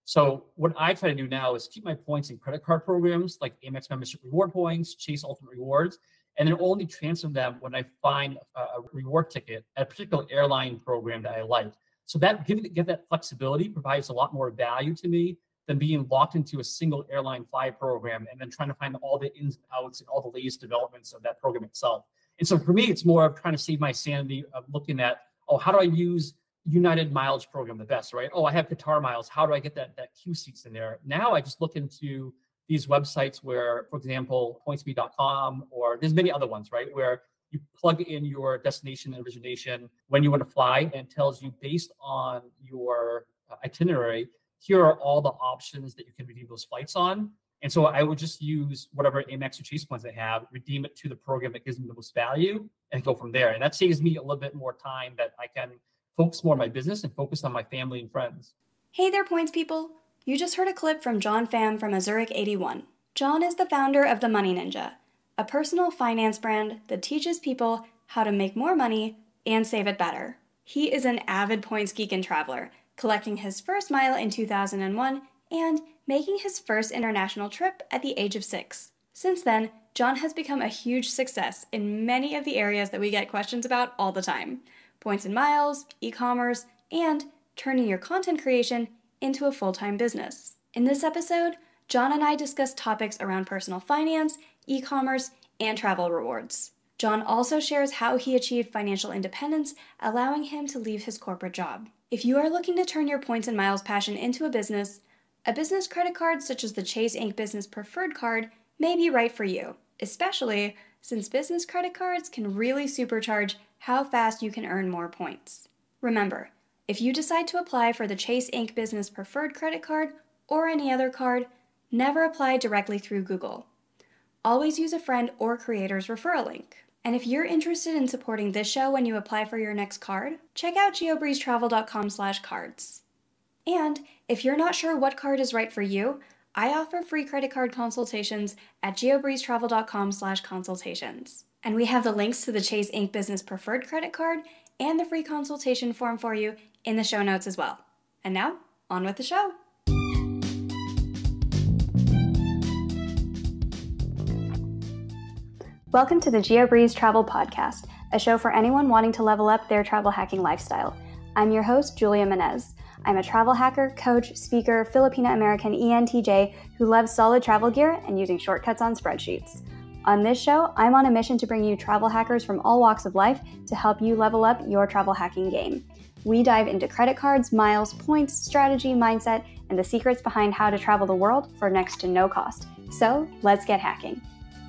So what I try to do now is keep my points in credit card programs like Amex membership reward points, Chase Ultimate Rewards, and then only transfer them when I find a reward ticket at a particular airline program that I like. So that get that flexibility provides a lot more value to me than being locked into a single airline fly program and then trying to find all the ins and outs and all the latest developments of that program itself. And so for me, it's more of trying to save my sanity of looking at, how do I use United mileage program the best, right? I have Qatar miles. How do I get that Q seats in there? Now I just look into these websites where, for example, pointsme.com, or there's many other ones, right? Where you plug in your destination and origination when you want to fly, and it tells you based on your itinerary, here are all the options that you can redeem those flights on. And so I would just use whatever Amex or Chase points I have, redeem it to the program that gives me the most value, and go from there. And that saves me a little bit more time that I can focus more on my business and focus on my family and friends. Hey there, points people. You just heard a clip from John Pham from Azuric 81. John is the founder of The Money Ninja, a personal finance brand that teaches people how to make more money and save it better. He is an avid points geek and traveler, collecting his first mile in 2001 and making his first international trip at the age of 6. Since then, John has become a huge success in many of the areas that we get questions about all the time: points and miles, e-commerce, and turning your content creation into a full-time business. In this episode, John and I discuss topics around personal finance, e-commerce, and travel rewards. John also shares how he achieved financial independence, allowing him to leave his corporate job. If you are looking to turn your points and miles passion into a business credit card such as the Chase Inc. Business Preferred Card may be right for you, especially since business credit cards can really supercharge how fast you can earn more points. Remember, if you decide to apply for the Chase Inc. Business Preferred Credit Card or any other card, never apply directly through Google. Always use a friend or creator's referral link. And if you're interested in supporting this show when you apply for your next card, check out geobreezetravel.com/cards. And if you're not sure what card is right for you, I offer free credit card consultations at geobreezetravel.com/consultations. And we have the links to the Chase Inc. Business Preferred Credit Card and the free consultation form for you in the show notes as well. And now, on with the show. Welcome to the GeoBreeze Travel Podcast, a show for anyone wanting to level up their travel hacking lifestyle. I'm your host, Julia Menez. I'm a travel hacker, coach, speaker, Filipino-American ENTJ who loves solid travel gear and using shortcuts on spreadsheets. On this show, I'm on a mission to bring you travel hackers from all walks of life to help you level up your travel hacking game. We dive into credit cards, miles, points, strategy, mindset, and the secrets behind how to travel the world for next to no cost. So, let's get hacking.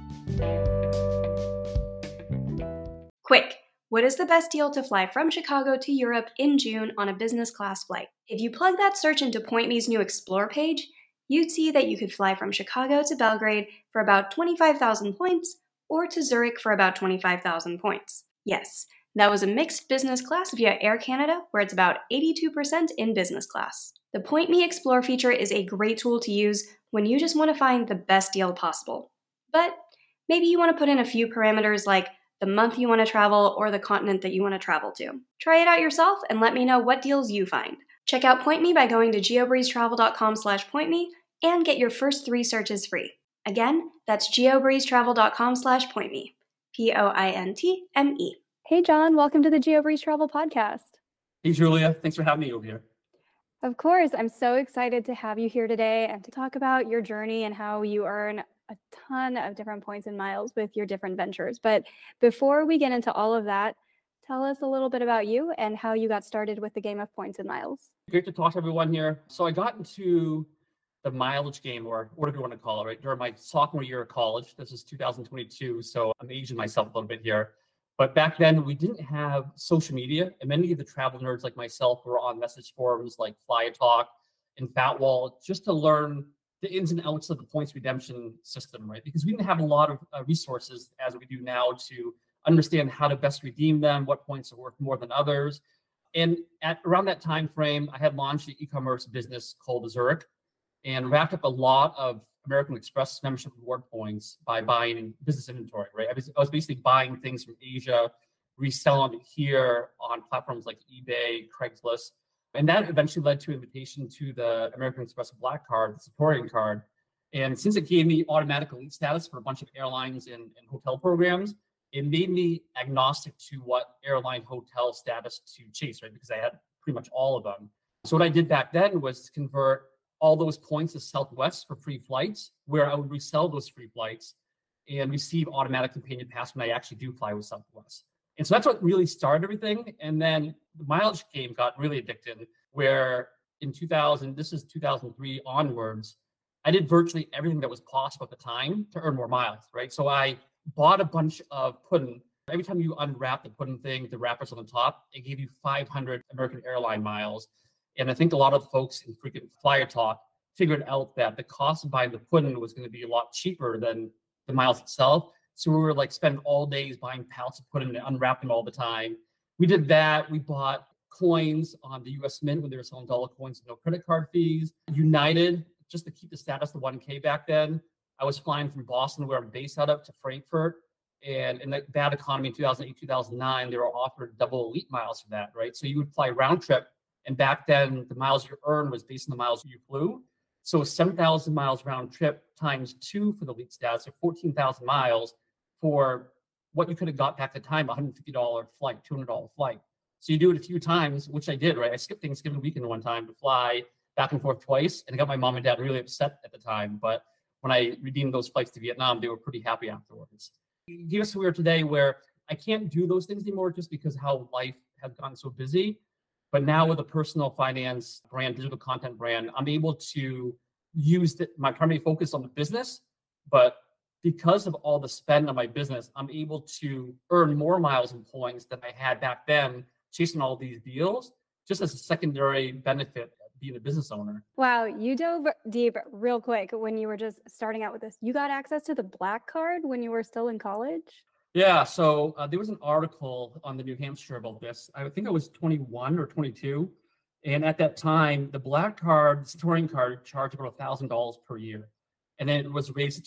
Quick! What is the best deal to fly from Chicago to Europe in June on a business class flight? If you plug that search into PointMe's new Explore page, you'd see that you could fly from Chicago to Belgrade for about 25,000 points or to Zurich for about 25,000 points. Yes, that was a mixed business class via Air Canada, where it's about 82% in business class. The PointMe Explore feature is a great tool to use when you just want to find the best deal possible. But maybe you want to put in a few parameters like the month you want to travel or the continent that you want to travel to. Try it out yourself and let me know what deals you find. Check out PointMe by going to geobreezetravel.com/pointme and get your first 3 searches free. Again, that's geobreezetravel.com/pointme. POINTME. Hey John, welcome to the GeoBreeze Travel Podcast. Hey Julia, thanks for having me over here. Of course, I'm so excited to have you here today and to talk about your journey and how you earn a ton of different points and miles with your different ventures. But before we get into all of that, tell us a little bit about you and how you got started with the game of points and miles. Great to talk to everyone here. So I got into the mileage game, or whatever you want to call it, right, during my sophomore year of college. This is 2022, so I'm aging myself a little bit here. But back then, we didn't have social media, and many of the travel nerds like myself were on message forums like FlyTalk and Fatwall just to learn the ins and outs of the points redemption system, right? Because we didn't have a lot of resources as we do now to understand how to best redeem them, what points are worth more than others. And at around that time frame, I had launched an e-commerce business called Zurich and racked up a lot of American Express membership reward points by buying business inventory, right? I was basically buying things from Asia, reselling it here on platforms like eBay, Craigslist. And that eventually led to an invitation to the American Express Black Card, the Centurion card. And since it gave me automatic elite status for a bunch of airlines and hotel programs, it made me agnostic to what airline hotel status to chase, right? Because I had pretty much all of them. So what I did back then was to convert all those points to Southwest for free flights, where I would resell those free flights and receive automatic companion pass when I actually do fly with Southwest. And so that's what really started everything. And then the mileage game got really addicted, where in 2000, this is 2003 onwards, I did virtually everything that was possible at the time to earn more miles, right? So I bought a bunch of pudding. Every time you unwrap the pudding thing, the wrappers on the top, it gave you 500 American airline miles. And I think a lot of folks in freaking Flyer Talk figured out that the cost of buying the pudding was going to be a lot cheaper than the miles itself. So we were like spending all days buying pallets of pudding and unwrapping them all the time. We did that. We bought coins on the US Mint when they were selling dollar coins with no credit card fees. United, just to keep the status of 1K back then. I was flying from Boston, where I'm based out of, to Frankfurt. And in the bad economy in 2008, 2009, they were offered double elite miles for that, right? So you would fly round trip. And back then, the miles you earned was based on the miles you flew. So 7,000 miles round trip times 2 for the elite status, or 14,000 miles for what you could have got back at the time, $150 flight, $200 flight. So you do it a few times, which I did, right? I skipped Thanksgiving weekend one time to fly back and forth twice, and I got my mom and dad really upset at the time. But when I redeemed those flights to Vietnam, they were pretty happy afterwards. It gave us where today where I can't do those things anymore just because how life has gotten so busy. But now with a personal finance brand, digital content brand, I'm able to use my primary focus on the business. But because of all the spend on my business, I'm able to earn more miles and points than I had back then chasing all these deals, just as a secondary benefit of being a business owner. Wow, you dove deep real quick when you were just starting out with this. You got access to the Black Card when you were still in college? Yeah, so there was an article on the New Hampshire about this. I think I was 21 or 22. And at that time, the Black Card, touring card, charged about $1,000 per year. And then it was raised to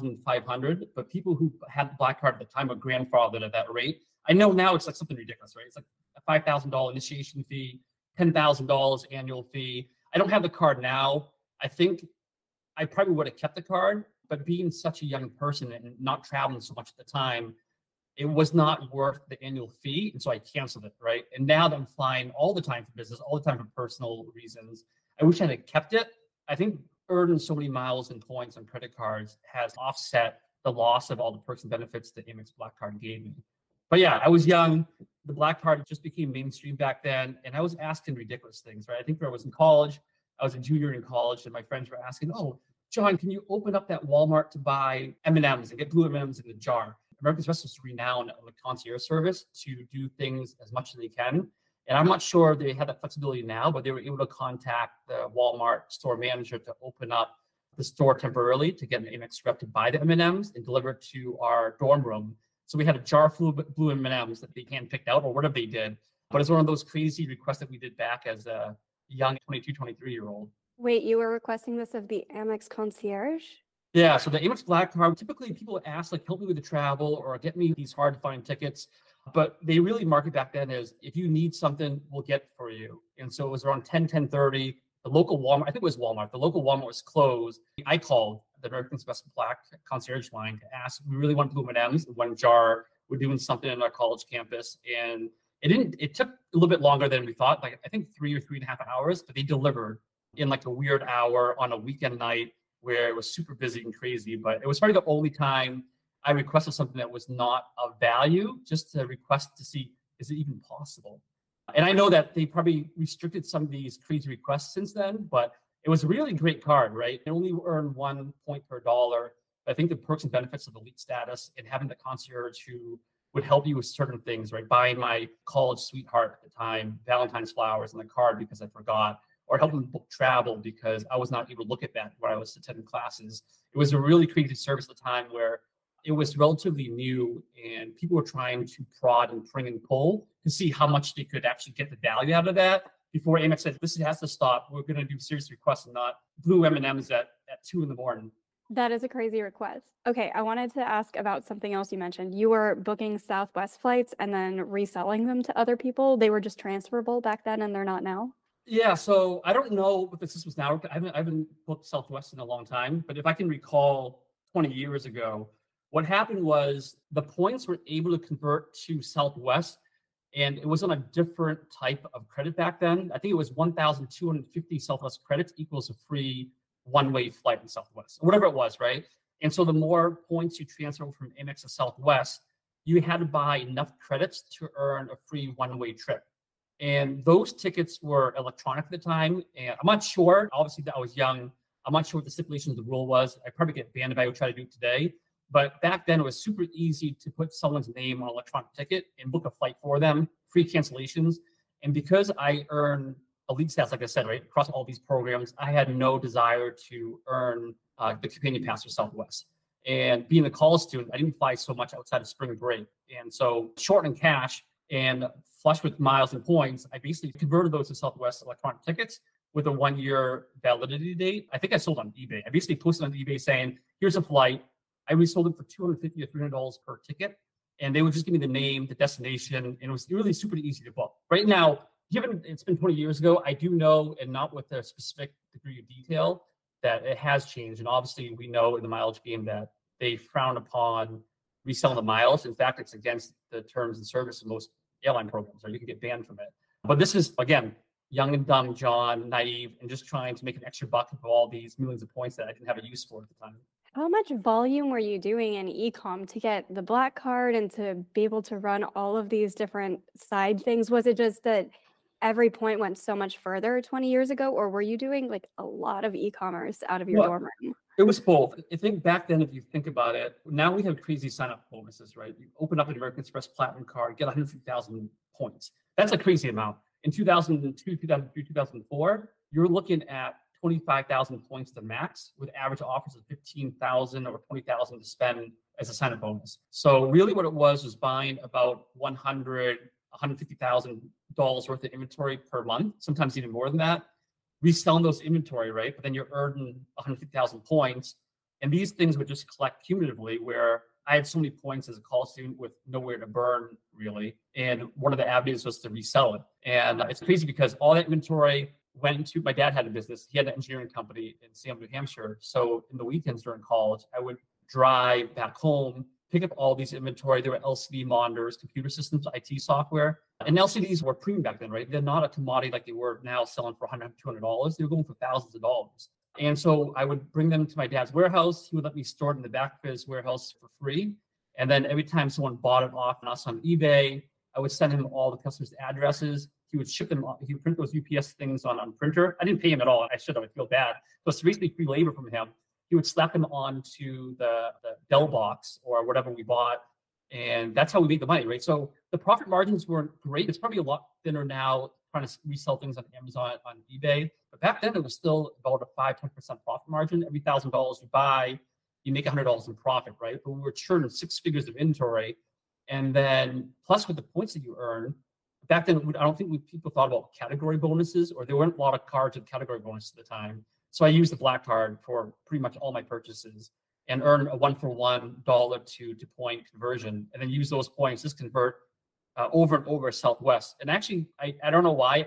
2,500. But people who had the Black Card at the time were grandfathered at that rate. I know now it's like something ridiculous, right? It's like a $5,000 initiation fee, $10,000 annual fee. I don't have the card now. I think I probably would have kept the card, but being such a young person and not traveling so much at the time, it was not worth the annual fee. And so I canceled it, right? And now that I'm flying all the time for business, all the time for personal reasons, I wish I had kept it. I think earning so many miles and points on credit cards has offset the loss of all the perks and benefits that Amex Black Card gave me. But yeah, I was young. The Black Card just became mainstream back then. And I was asking ridiculous things, right? I think when I was in college, I was a junior in college, and my friends were asking, "Oh, John, can you open up that Walmart to buy M&Ms and get blue M&Ms in the jar?" American Express is renowned on the concierge service to do things as much as they can. And I'm not sure they had that flexibility now, but they were able to contact the Walmart store manager to open up the store temporarily to get an Amex rep to buy the M&Ms and deliver it to our dorm room. So we had a jar full of blue M&Ms that they handpicked out or whatever they did. But it's one of those crazy requests that we did back as a young 22, 23-year-old. Wait, you were requesting this of the Amex concierge? Yeah, so the Amex Black Card, typically people ask, like, help me with the travel or get me these hard to find tickets. But they really market back then as, if you need something, we'll get it for you. And so it was around 10:30. The local Walmart, I think it was Walmart, the local Walmart was closed. I called the American Express Black concierge line to ask, we really want blue M&Ms in one jar. We're doing something in our college campus. And it took a little bit longer than we thought, like I think 3 or 3.5 hours, but they delivered in like a weird hour on a weekend night where it was super busy and crazy. But it was probably the only time I requested something that was not of value, just to request to see, is it even possible? And I know that they probably restricted some of these crazy requests since then, but it was a really great card, right? It only earned 1 point per dollar. I think the perks and benefits of elite status and having the concierge who would help you with certain things, right? Buying my college sweetheart at the time Valentine's flowers and the card because I forgot, or helping book travel because I was not able to look at that when I was attending classes. It was a really crazy service at the time where it was relatively new and people were trying to prod and pring and pull to see how much they could actually get the value out of that before Amex said, this has to stop. We're going to do serious requests and not blue M&Ms at 2 a.m. That is a crazy request. Okay, I wanted to ask about something else you mentioned. You were booking Southwest flights and then reselling them to other people. They were just transferable back then and they're not now? Yeah, so I don't know what the system's now. I haven't booked Southwest in a long time, but if I can recall 20 years ago, what happened was the points were able to convert to Southwest, and it was on a different type of credit back then. I think it was 1,250 Southwest credits equals a free one-way flight in Southwest, or whatever it was, right? And so the more points you transfer from Amex to Southwest, you had to buy enough credits to earn a free one-way trip. And those tickets were electronic at the time. And I'm not sure, obviously, that I was young. I'm not sure what the stipulations of the rule was. I'd probably get banned if I would try to do it today. But back then, it was super easy to put someone's name on an electronic ticket and book a flight for them, free cancellations. And because I earn elite stats, like I said, right, across all these programs, I had no desire to earn the companion pass for Southwest. And being a college student, I didn't fly so much outside of spring break. And so short in cash and flush with miles and points, I basically converted those to Southwest electronic tickets with a 1-year validity date. I think I sold on eBay. I basically posted on eBay saying, here's a flight. I resold it for $250 to $300 per ticket. And they would just give me the name, the destination, and it was really super easy to book. Right now, given it's been 20 years ago, I do know, and not with a specific degree of detail, that it has changed. And obviously, we know in the mileage game that they frown upon reselling the miles. In fact, it's against the terms and service of most airline programs, or you can get banned from it. But this is, again, young and dumb John, naive, and just trying to make an extra buck of all these millions of points that I didn't have a use for at the time. How much volume were you doing in e-com to get the black card and to be able to run all of these different side things? Was it just that every point went so much further 20 years ago, or were you doing like a lot of e-commerce out of your Well, dorm room? it was both. I think back then, if you think about it, now we have crazy sign-up bonuses, right? You open up an American Express Platinum card, get 150,000 points. That's a crazy amount. In 2002, 2003, 2004, you're looking at 25,000 points to max, with average offers of 15,000 or 20,000 to spend as a sign-up bonus. So really what it was buying about $150,000 worth of inventory per month, sometimes even more than that, reselling those inventory, right? But then you're earning 150,000 points. And these things would just collect cumulatively, where I had so many points as a college student with nowhere to burn, really. And one of the avenues was to resell it. And it's crazy because all that inventory went into, my dad had a business. He had an engineering company in Salem, New Hampshire. So in the weekends during college, I would drive back home, pick up all these inventory. There were LCD monitors, computer systems, IT software. And LCDs were premium back then, right? They're not a commodity like they were now, selling for $100, $200. They were going for thousands of dollars. And so I would bring them to my dad's warehouse. He would let me store it in the back of his warehouse for free. And then every time someone bought it off us on eBay, I would send him all the customers' addresses. He would ship them. He would print those UPS things on printer. I didn't pay him at all. I should have. I feel bad. So it's basically free labor from him. He would slap them onto the Dell box or whatever we bought. And that's how we made the money, right? So the profit margins weren't great. It's probably a lot thinner now, trying to resell things on Amazon, on eBay. But back then, it was still about a 5-10% profit margin. Every $1,000 you buy, you make $100 in profit, right? But we were churning 6 figures of inventory. And then plus with the points that you earn, back then, I don't think people thought about category bonuses, or there weren't a lot of cards with category bonuses at the time. So I used the black card for pretty much all my purchases and earn a 1-for-1 dollar to point conversion, and then use those points, just convert over and over Southwest. And actually, I don't know why,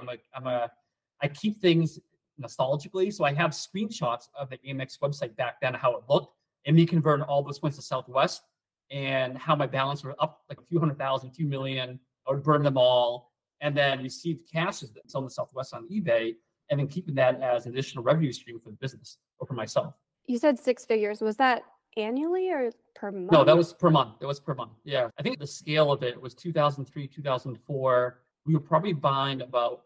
I keep things nostalgically. So I have screenshots of the Amex website back then, how it looked, and me converting all those points to Southwest, and how my balance were up like a few $100,000, $2 million. I would burn them all, and then receive cash as on the Southwest on eBay, and then keeping that as an additional revenue stream for the business or for myself. You said 6 figures. Was that annually or per month? No, that was per month. Yeah. I think the scale of it was 2003, 2004. We were probably buying about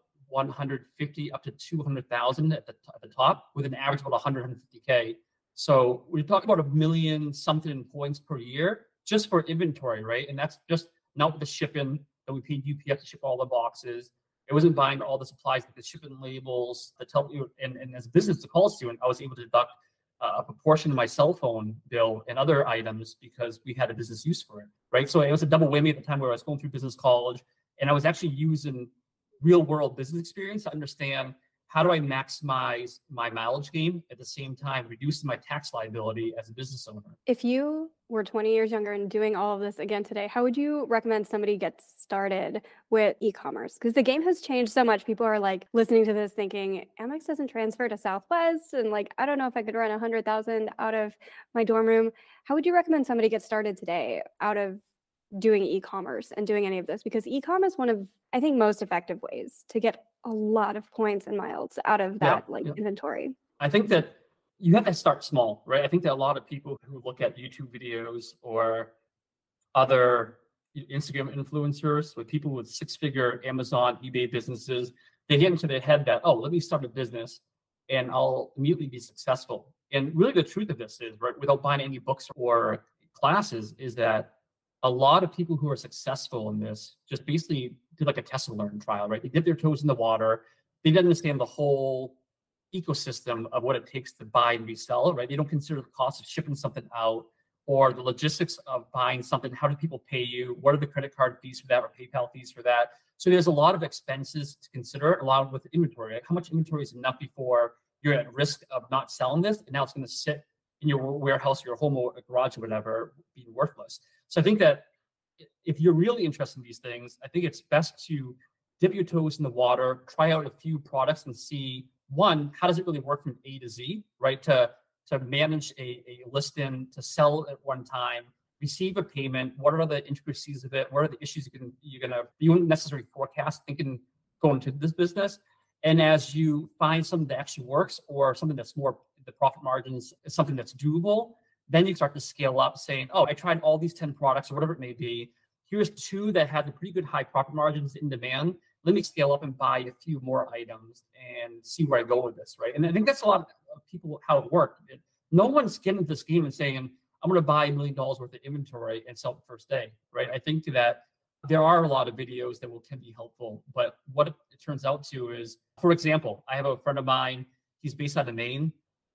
150 up to 200,000 at the top, with an average of about 150K. So we're talking about 1 million something points per year just for inventory, right? And that's just not with the shipping that we paid UPS to ship all the boxes. It wasn't buying all the supplies, like the shipping labels, and as a business to college student, I was able to deduct a proportion of my cell phone bill and other items because we had a business use for it, right? So it was a double whammy at the time where I was going through business college, and I was actually using real world business experience to understand how do I maximize my mileage gain at the same time reducing my tax liability as a business owner? If you were 20 years younger and doing all of this again today, how would you recommend somebody get started with e-commerce? Because the game has changed so much. People are like listening to this thinking, Amex doesn't transfer to Southwest, and like, I don't know if I could run 100,000 out of my dorm room. How would you recommend somebody get started today out of doing e-commerce and doing any of this? Because e-com is one of, I think, most effective ways to get a lot of points and miles out of that inventory. I think that you have to start small, right? I think that a lot of people who look at YouTube videos or other Instagram influencers with people with six-figure Amazon, eBay businesses, they get into their head that, oh, let me start a business and I'll immediately be successful. And really the truth of this is, right, without buying any books or classes, is that a lot of people who are successful in this just basically did like a test and learn trial, right? They dip their toes in the water. They didn't understand the whole ecosystem of what it takes to buy and resell, right? They don't consider the cost of shipping something out or the logistics of buying something. How do people pay you? What are the credit card fees for that or PayPal fees for that? So there's a lot of expenses to consider along with inventory. Like how much inventory is enough before you're at risk of not selling this, and now it's going to sit in your warehouse, your home, or garage, or whatever, being worthless. So I think that if you're really interested in these things, I think it's best to dip your toes in the water, try out a few products and see, one, how does it really work from A to Z, right? To manage a listing, to sell at one time, receive a payment, what are the intricacies of it? What are the issues you wouldn't necessarily forecast thinking going into this business? And as you find something that actually works or something that's more, the profit margins is something that's doable, then you start to scale up saying, oh, I tried all these 10 products or whatever it may be. Here's 2 that had the pretty good high profit margins in demand. Let me scale up and buy a few more items and see where I go with this, right? And I think that's a lot of people, how it worked. No one's getting into this game and saying, I'm going to buy $1 million worth of inventory and sell it the first day, right? I think that there are a lot of videos that can be helpful, but what it turns out to is, for example, I have a friend of mine, he's based out of Maine.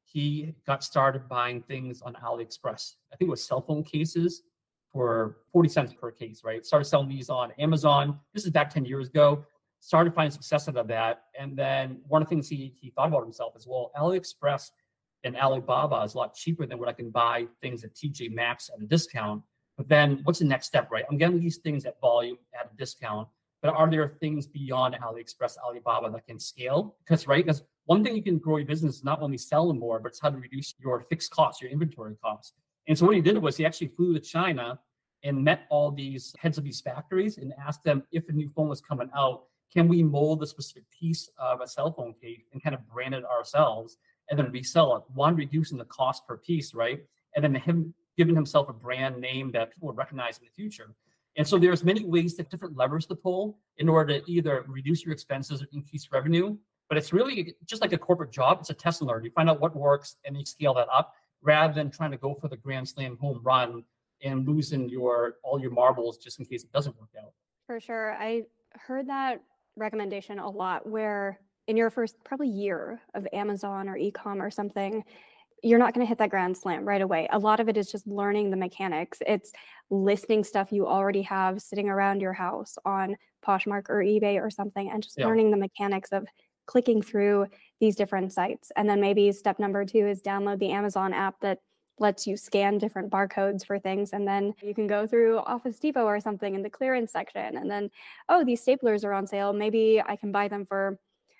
He got started buying things on AliExpress. I think it was cell phone cases for 40 cents per case, right? Started selling these on Amazon. This is back 10 years ago. Started finding success out of that. And then one of the things he thought about himself is, well, AliExpress and Alibaba is a lot cheaper than what I can buy things at TJ Maxx at a discount. But then what's the next step, right? I'm getting these things at volume at a discount, but are there things beyond AliExpress, Alibaba that can scale? Because one thing you can grow your business is not only selling more, but it's how to reduce your fixed costs, your inventory costs. And so what he did was he actually flew to China and met all these heads of these factories and asked them, if a new phone was coming out, can we mold a specific piece of a cell phone case and kind of brand it ourselves and then resell it? One, reducing the cost per piece, right? And then him giving himself a brand name that people would recognize in the future. And so there's many ways, that different levers to pull in order to either reduce your expenses or increase revenue. But it's really just like a corporate job. It's a test and learn. You find out what works and you scale that up rather than trying to go for the grand slam home run and losing all your marbles just in case it doesn't work out. For sure. I heard that recommendation a lot, where in your first probably year of Amazon or e-com or something, you're not going to hit that grand slam right away. A lot of it is just learning the mechanics. It's listing stuff you already have sitting around your house on Poshmark or eBay or something, and just learning the mechanics of clicking through these different sites. And then maybe step number 2 is download the Amazon app that lets you scan different barcodes for things. And then you can go through Office Depot or something in the clearance section. And then, oh, these staplers are on sale. Maybe I can buy them for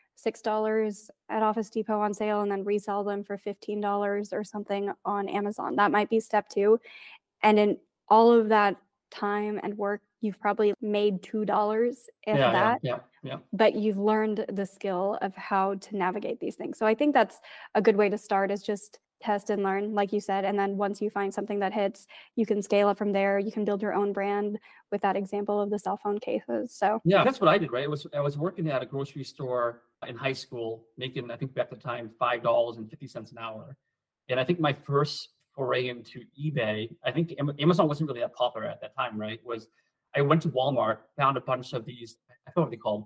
$6 at Office Depot on sale and then resell them for $15 or something on Amazon. That might be step 2. And in all of that time and work, you've probably made $2 if that. But you've learned the skill of how to navigate these things. So I think that's a good way to start, is just test and learn, like you said. And then once you find something that hits, you can scale up from there. You can build your own brand with that example of the cell phone cases. So yeah, that's what I did, right? I was working at a grocery store in high school, making, I think back at the time, $5.50 an hour. And I think my first foray into eBay, I think Amazon wasn't really that popular at that time, right? I went to Walmart, found a bunch of these, I forgot what they called.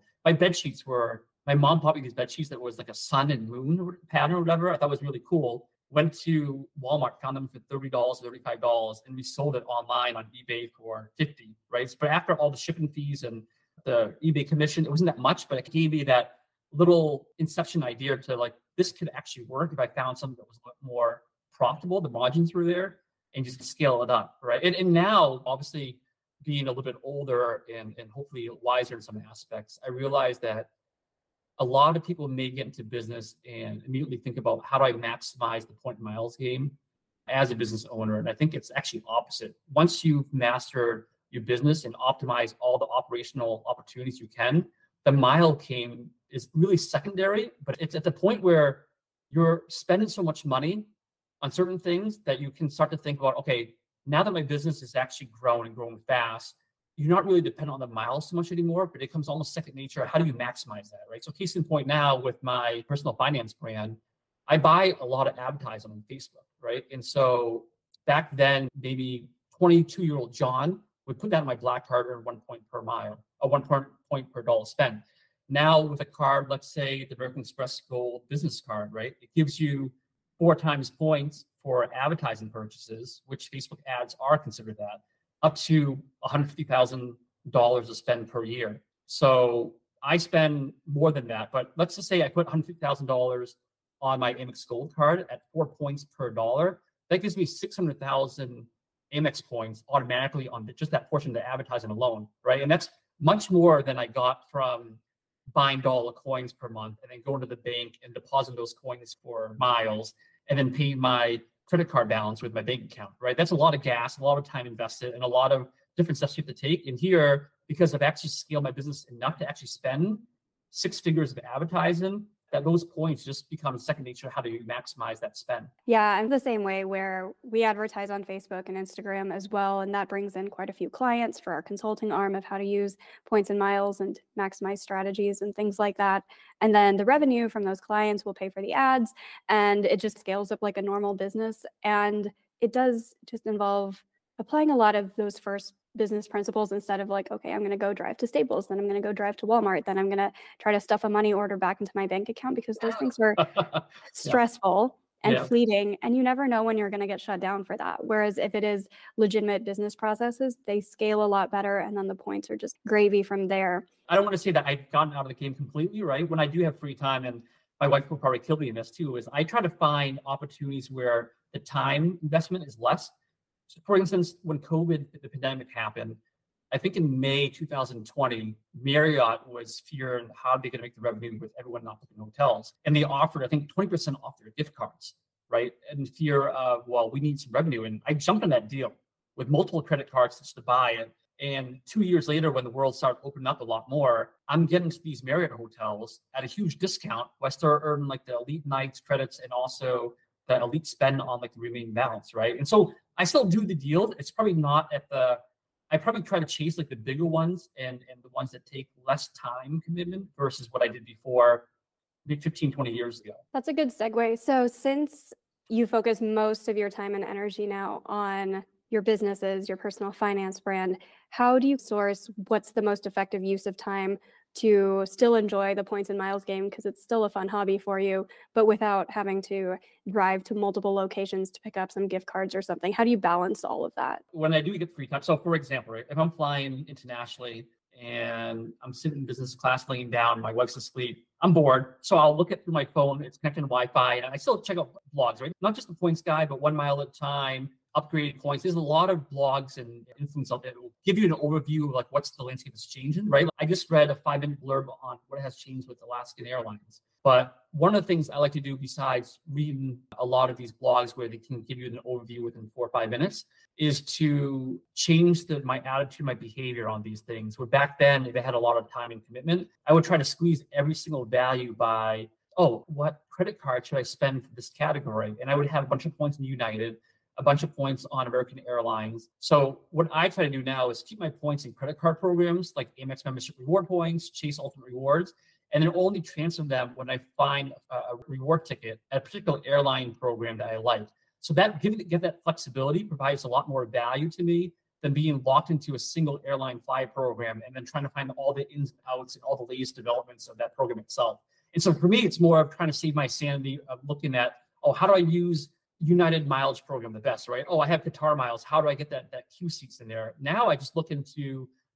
My mom bought me these bed sheets that was like a sun and moon pattern or whatever. I thought was really cool. Went to Walmart, found them for $30, $35, and we sold it online on eBay for $50, right? But after all the shipping fees and the eBay commission, it wasn't that much, but it gave me that little inception idea to like, this could actually work if I found something that was a little more profitable, the margins were there, and just scale it up, right? And now, obviously, being a little bit older and hopefully wiser in some aspects, I realized that a lot of people may get into business and immediately think about how do I maximize the point miles game as a business owner. And I think it's actually opposite. Once you've mastered your business and optimize all the operational opportunities you can, the mile game is really secondary, but it's at the point where you're spending so much money on certain things that you can start to think about, okay, now that my business is actually growing and growing fast, you're not really dependent on the miles so much anymore, but it becomes almost second nature. How do you maximize that, right? So case in point now with my personal finance brand, I buy a lot of advertising on Facebook, right? And so back then, maybe 22-year-old John would put that in my Black Card, earn 1 point per mile, or 1 point per dollar spent. Now with a card, let's say the American Express Gold business card, right? It gives you 4 times points for advertising purchases, which Facebook ads are considered that, up to $150,000 to spend per year. So I spend more than that, but let's just say I put $150,000 on my Amex Gold card at 4 points per dollar. That gives me 600,000 Amex points automatically on just that portion of the advertising alone, right? And that's much more than I got from buying dollar coins per month and then going to the bank and depositing those coins for miles and then paying my credit card balance with my bank account, right? That's a lot of gas, a lot of time invested, and a lot of different steps you have to take. And here, because I've actually scaled my business enough to actually spend 6 figures of advertising, that those points just become second nature. How do you maximize that spend? Yeah, I'm the same way where we advertise on Facebook and Instagram as well. And that brings in quite a few clients for our consulting arm of how to use points and miles and maximize strategies and things like that. And then the revenue from those clients will pay for the ads, and it just scales up like a normal business. And it does just involve applying a lot of those first business principles instead of like, okay, I'm going to go drive to Staples, then I'm going to go drive to Walmart, then I'm going to try to stuff a money order back into my bank account, because those things are stressful and fleeting, and you never know when you're going to get shut down for that. Whereas if it is legitimate business processes, they scale a lot better, and then the points are just gravy from there. I don't want to say that I've gotten out of the game completely, right? When I do have free time, and my wife will probably kill me in this too, is I try to find opportunities where the time investment is less. So for instance, when COVID, the pandemic happened, I think in May 2020, Marriott was fearing how they're going to make the revenue with everyone not booking hotels. And they offered, I think, 20% off their gift cards, right? In fear of, well, we need some revenue. And I jumped on that deal with multiple credit cards just to buy it. And 2 years later, when the world started opening up a lot more, I'm getting to these Marriott hotels at a huge discount. I start earning like the elite nights credits and also the elite spend on like the remaining balance, right? And so I still do the deal. It's probably not at the, I probably try to chase like the bigger ones and the ones that take less time commitment versus what I did before, maybe 15, 20 years ago. That's a good segue. So since you focus most of your time and energy now on your businesses, your personal finance brand, how do you source what's the most effective use of time to still enjoy the points and miles game, because it's still a fun hobby for you, but without having to drive to multiple locations to pick up some gift cards or something? How do you balance all of that? When I do get free time, so for example, right, if I'm flying internationally and I'm sitting in business class laying down, my wife's asleep, I'm bored, so I'll look at through my phone, it's connected to Wi-Fi, and I still check out blogs, right? Not just the points guy, but 1 mile at a time, upgraded points. There's a lot of blogs and influence out there that will give you an overview of like what's the landscape that's changing, right? I just read a 5-minute blurb on what has changed with Alaskan Airlines. But one of the things I like to do besides reading a lot of these blogs where they can give you an overview within 4 or 5 minutes is to change my attitude, my behavior on these things. Where back then, if I had a lot of time and commitment, I would try to squeeze every single value by, oh, what credit card should I spend for this category? And I would have a bunch of points in United, a bunch of points on American Airlines. So what I try to do now is keep my points in credit card programs like Amex Membership Reward Points, Chase Ultimate Rewards, and then only transfer them when I find a reward ticket at a particular airline program that I like. So that get that flexibility provides a lot more value to me than being locked into a single airline fly program and then trying to find all the ins and outs and all the latest developments of that program itself. And so for me, it's more of trying to save my sanity of looking at, oh, how do I use United mileage program the best, right? Oh, I have Qatar miles. How do I get that Q seats in there? Now I just look into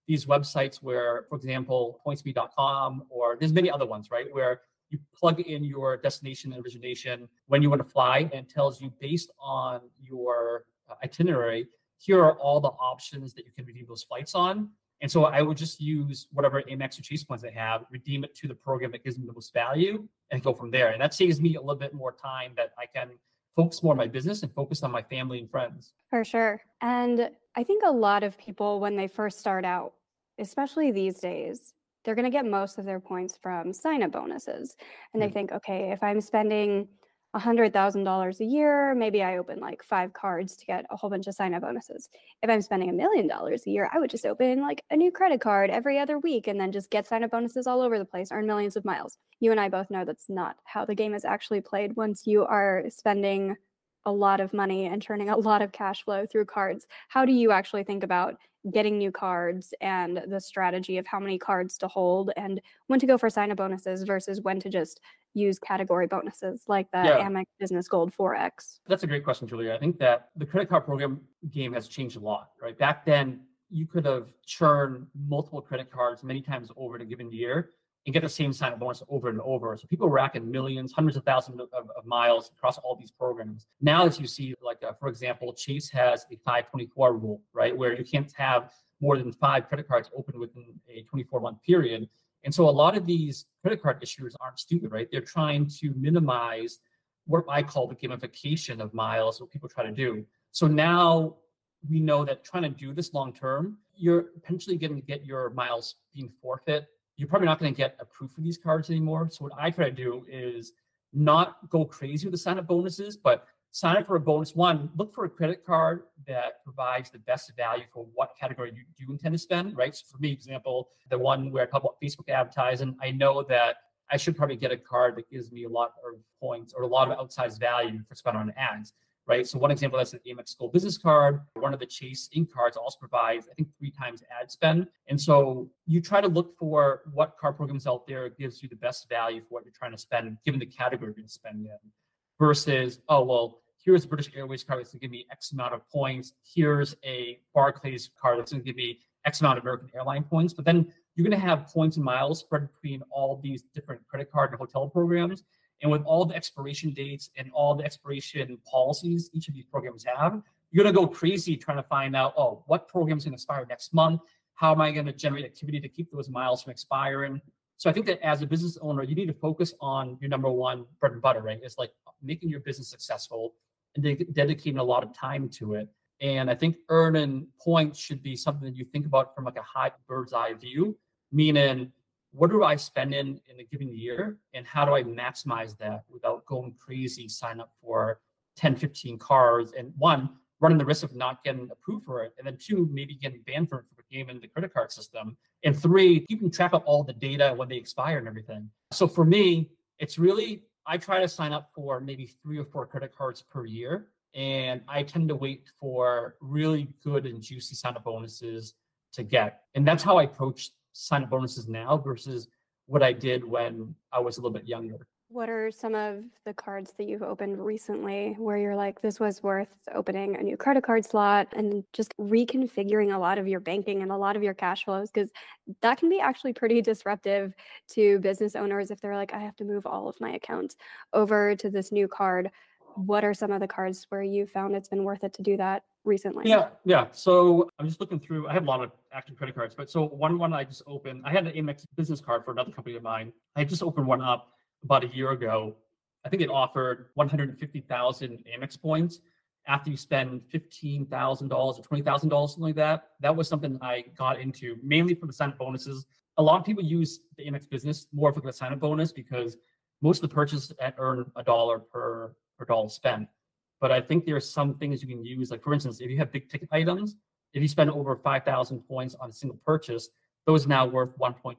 these websites where, for example, pointsme.com, or there's many other ones, right? Where you plug in your destination and origination when you want to fly, and it tells you based on your itinerary, here are all the options that you can redeem those flights on. And so I would just use whatever Amex or Chase points I have, redeem it to the program that gives me the most value, and go from there. And that saves me a little bit more time that I can focus more on my business and focus on my family and friends. For sure. And I think a lot of people, when they first start out, especially these days, they're going to get most of their points from sign-up bonuses. And they think, okay, if I'm spending $100,000 a year, maybe I open like 5 cards to get a whole bunch of sign-up bonuses. If I'm spending $1 million a year, I would just open like a new credit card every other week and then just get sign-up bonuses all over the place, earn millions of miles. You and I both know that's not how the game is actually played. Once you are spending a lot of money and turning a lot of cash flow through cards, how do you actually think about getting new cards and the strategy of how many cards to hold and when to go for sign-up bonuses versus when to just use category bonuses like the Amex Business Gold 4X? That's a great question, Julia. I think that the credit card program game has changed a lot, right? Back then, you could have churned multiple credit cards many times over in a given year and get the same sign-up bonus over and over. So people were racking millions, hundreds of thousands of miles across all these programs. Now that you see, like, for example, Chase has a 524 rule, right? Where you can't have more than 5 credit cards open within a 24-month period. And so a lot of these credit card issuers aren't stupid, right? They're trying to minimize what I call the gamification of miles, what people try to do. So now we know that trying to do this long-term, you're potentially going to get your miles being forfeit. You're probably not going to get approved for these cards anymore. So what I try to do is not go crazy with the sign-up bonuses, but sign up for a bonus. One, look for a credit card that provides the best value for what category you do intend to spend, right? So for me, example, the one where I talk about Facebook advertising, I know that I should probably get a card that gives me a lot of points or a lot of outsized value for spending on ads, right? So one example, that's the Amex Gold Business Card. One of the Chase Ink cards also provides, I think, 3 times ad spend. And so you try to look for what card programs out there gives you the best value for what you're trying to spend, given the category you're going to spend in, versus, oh, well, here's a British Airways card that's going to give me X amount of points. Here's a Barclays card that's going to give me X amount of American airline points. But then you're going to have points and miles spread between all these different credit card and hotel programs. And with all the expiration dates and all the expiration policies each of these programs have, you're going to go crazy trying to find out, oh, what program's going to expire next month? How am I going to generate activity to keep those miles from expiring? So I think that as a business owner, you need to focus on your number one bread and butter, right? It's like making your business successful and dedicating a lot of time to it. And I think earning points should be something that you think about from like a high bird's eye view, meaning what do I spend in a given year and how do I maximize that without going crazy, sign up for 10, 15 cards, and one, running the risk of not getting approved for it, and then 2, maybe getting banned for gaming the credit card system, and 3, keeping track of all the data when they expire and everything. So for me, it's really, I try to sign up for maybe 3 or 4 credit cards per year, and I tend to wait for really good and juicy sign-up bonuses to get. And that's how I approach sign-up bonuses now versus what I did when I was a little bit younger. What are some of the cards that you've opened recently where you're like, this was worth opening a new credit card slot and just reconfiguring a lot of your banking and a lot of your cash flows? Because that can be actually pretty disruptive to business owners if they're like, I have to move all of my accounts over to this new card. What are some of the cards where you found it's been worth it to do that recently? Yeah. So I'm just looking through, I have a lot of active credit cards, but so one I just opened, I had an Amex business card for another company of mine. I just opened one up about a year ago. I think it offered 150,000 Amex points after you spend $15,000 or $20,000, something like that. That was something I got into mainly for the sign-up bonuses. A lot of people use the Amex business more for the sign-up bonus because most of the purchases earn $1 per dollar spent. But I think there are some things you can use, like for instance, if you have big ticket items, if you spend over 5,000 points on a single purchase, those are now worth 1.5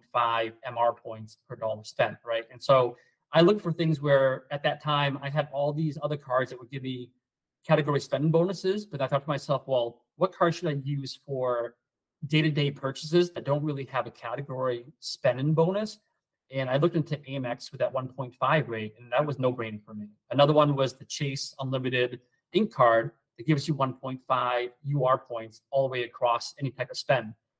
MR points per dollar spent, right? And so I look for things where at that time I had all these other cards that would give me category spending bonuses, but I thought to myself, well, what card should I use for day-to-day purchases that don't really have a category spending bonus? And I looked into Amex with that 1.5 rate, and that was no-brainer for me. Another one was the Chase Unlimited Ink card that gives you 1.5 UR points all the way across any type of spend.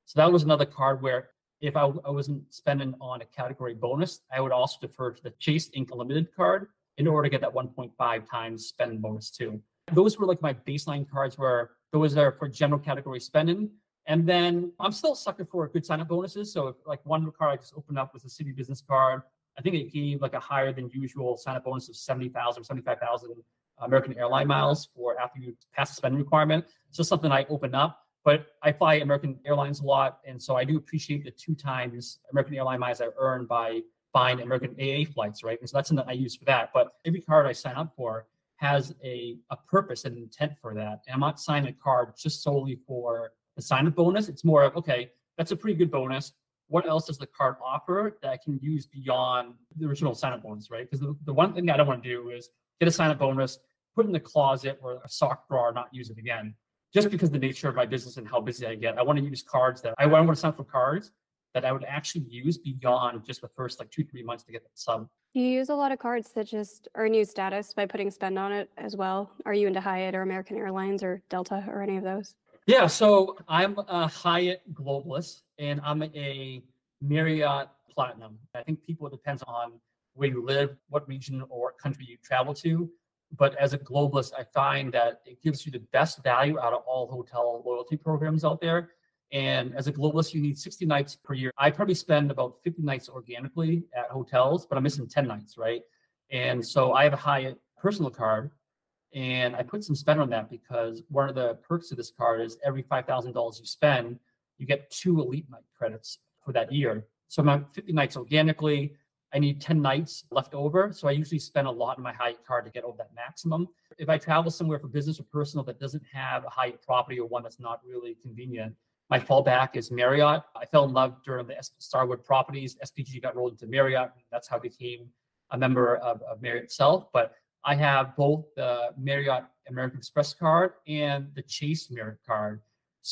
So that was another card where if I wasn't spending on a category bonus, I would also defer to the Chase Ink Unlimited card in order to get that 1.5 times spend bonus too. Those were like my baseline cards where those are for general category spending. And then I'm still a sucker for good sign-up bonuses. So if, like one card I just opened up was a City Business card. I think it gave like a higher than usual sign-up bonus of 70,000 or 75,000 American airline miles for after you pass the spending requirement. So something I open up. But I fly American Airlines a lot, and so I do appreciate the 2 times American airline miles I earn by buying American AA flights, right? And so that's something I use for that. But every card I sign up for has a purpose and intent for that. And I'm not signing a card just solely for the sign-up bonus. It's more of, okay, that's a pretty good bonus. What else does the card offer that I can use beyond the original sign-up bonus, right? Because the one thing I don't want to do is get a sign-up bonus, put it in the closet or a sock drawer, not use it again. Just because of the nature of my business and how busy I get, I want to use cards that I want to sign up for cards that I would actually use beyond just the first like 2-3 months to get that sub. Do you use a lot of cards that just earn you status by putting spend on it as well? Are you into Hyatt or American Airlines or Delta or any of those? Yeah, so I'm a Hyatt globalist and I'm a Marriott Platinum. I think it depends on where you live, what region or what country you travel to. But as a globalist, I find that it gives you the best value out of all hotel loyalty programs out there. And as a globalist, you need 60 nights per year. I probably spend about 50 nights organically at hotels, but I'm missing 10 nights, right? And so I have a Hyatt personal card, and I put some spend on that because one of the perks of this card is every $5,000 you spend, you get 2 Elite Night credits for that year. So I'm at 50 nights organically. I need 10 nights left over. So I usually spend a lot on my Hyatt card to get over that maximum. If I travel somewhere for business or personal that doesn't have a Hyatt property or one that's not really convenient, my fallback is Marriott. I fell in love during the Starwood properties. SPG got rolled into Marriott. And that's how I became a member of Marriott itself. But I have both the Marriott American Express card and the Chase Marriott card.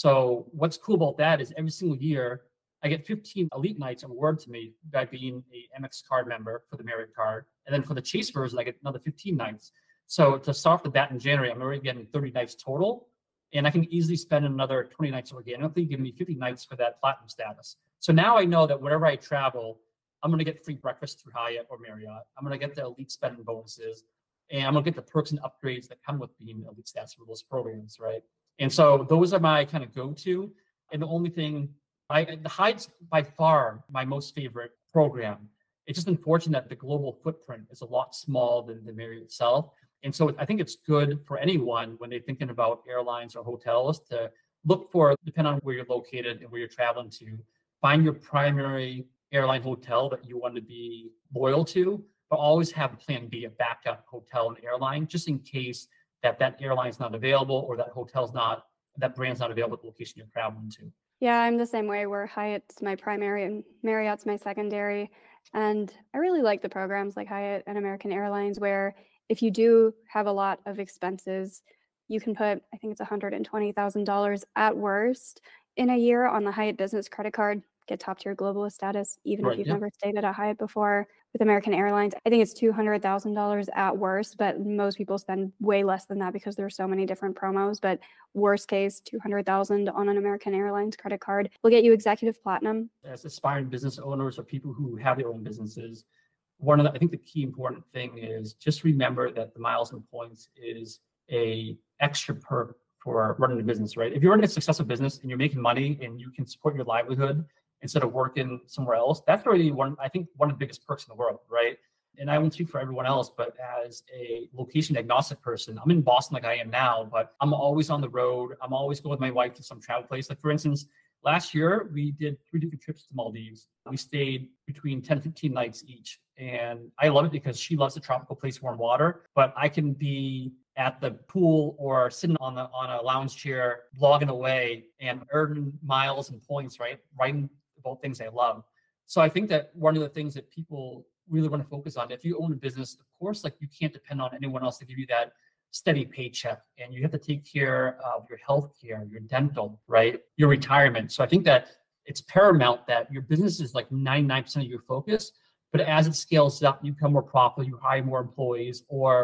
So what's cool about that is every single year, I get 15 Elite Nights awarded to me by being a MX card member for the Marriott card. And then for the Chase version, I get another 15 nights. So to start off the bat in January, I'm already getting 30 nights total. And I can easily spend another 20 nights organically, giving me 50 nights for that platinum status. So now I know that wherever I travel, I'm going to get free breakfast through Hyatt or Marriott. I'm going to get the elite spending bonuses. And I'm going to get the perks and upgrades that come with being elite status for those programs, right? And so those are my kind of go-to. And the only thing, the Hyatt's by far my most favorite program. It's just unfortunate that the global footprint is a lot smaller than the Marriott itself. And so I think it's good for anyone when they're thinking about airlines or hotels to look for, depending on where you're located and where you're traveling to, find your primary airline hotel that you want to be loyal to, but always have a plan B, a backup hotel and airline, just in case that airline's not available or that brand's not available at the location you're traveling to. Yeah, I'm the same way where Hyatt's my primary and Marriott's my secondary. And I really like the programs like Hyatt and American Airlines where if you do have a lot of expenses, you can put, I think it's $120,000 at worst in a year on the Hyatt Business credit card, get top tier globalist status, even if you've never stayed at a Hyatt before. With American Airlines, I think it's $200,000 at worst, but most people spend way less than that because there's so many different promos. But worst case, $200,000 on an American Airlines credit card will get you executive platinum. As aspiring business owners or people who have their own businesses, I think the key important thing is just remember that the miles and points is a extra perk for running a business, right? If you're running a successful business and you're making money and you can support your livelihood instead of working somewhere else, that's already one of the biggest perks in the world, right? And I won't speak for everyone else, but as a location agnostic person, I'm in Boston like I am now, but I'm always on the road. I'm always going with my wife to some travel place. Like for instance, last year we did 3 different trips to Maldives. We stayed between 10 and 15 nights each. And I love it because she loves the tropical place, warm water, but I can be at the pool or sitting on a lounge chair, blogging away and earning miles and points, right? Writing about things I love. So I think that one of the things that people really want to focus on, if you own a business, of course, like you can't depend on anyone else to give you that steady paycheck, and you have to take care of your health care, your dental, right? Your retirement. So I think that it's paramount that your business is like 99% of your focus, but as it scales up, you become more profitable, you hire more employees, or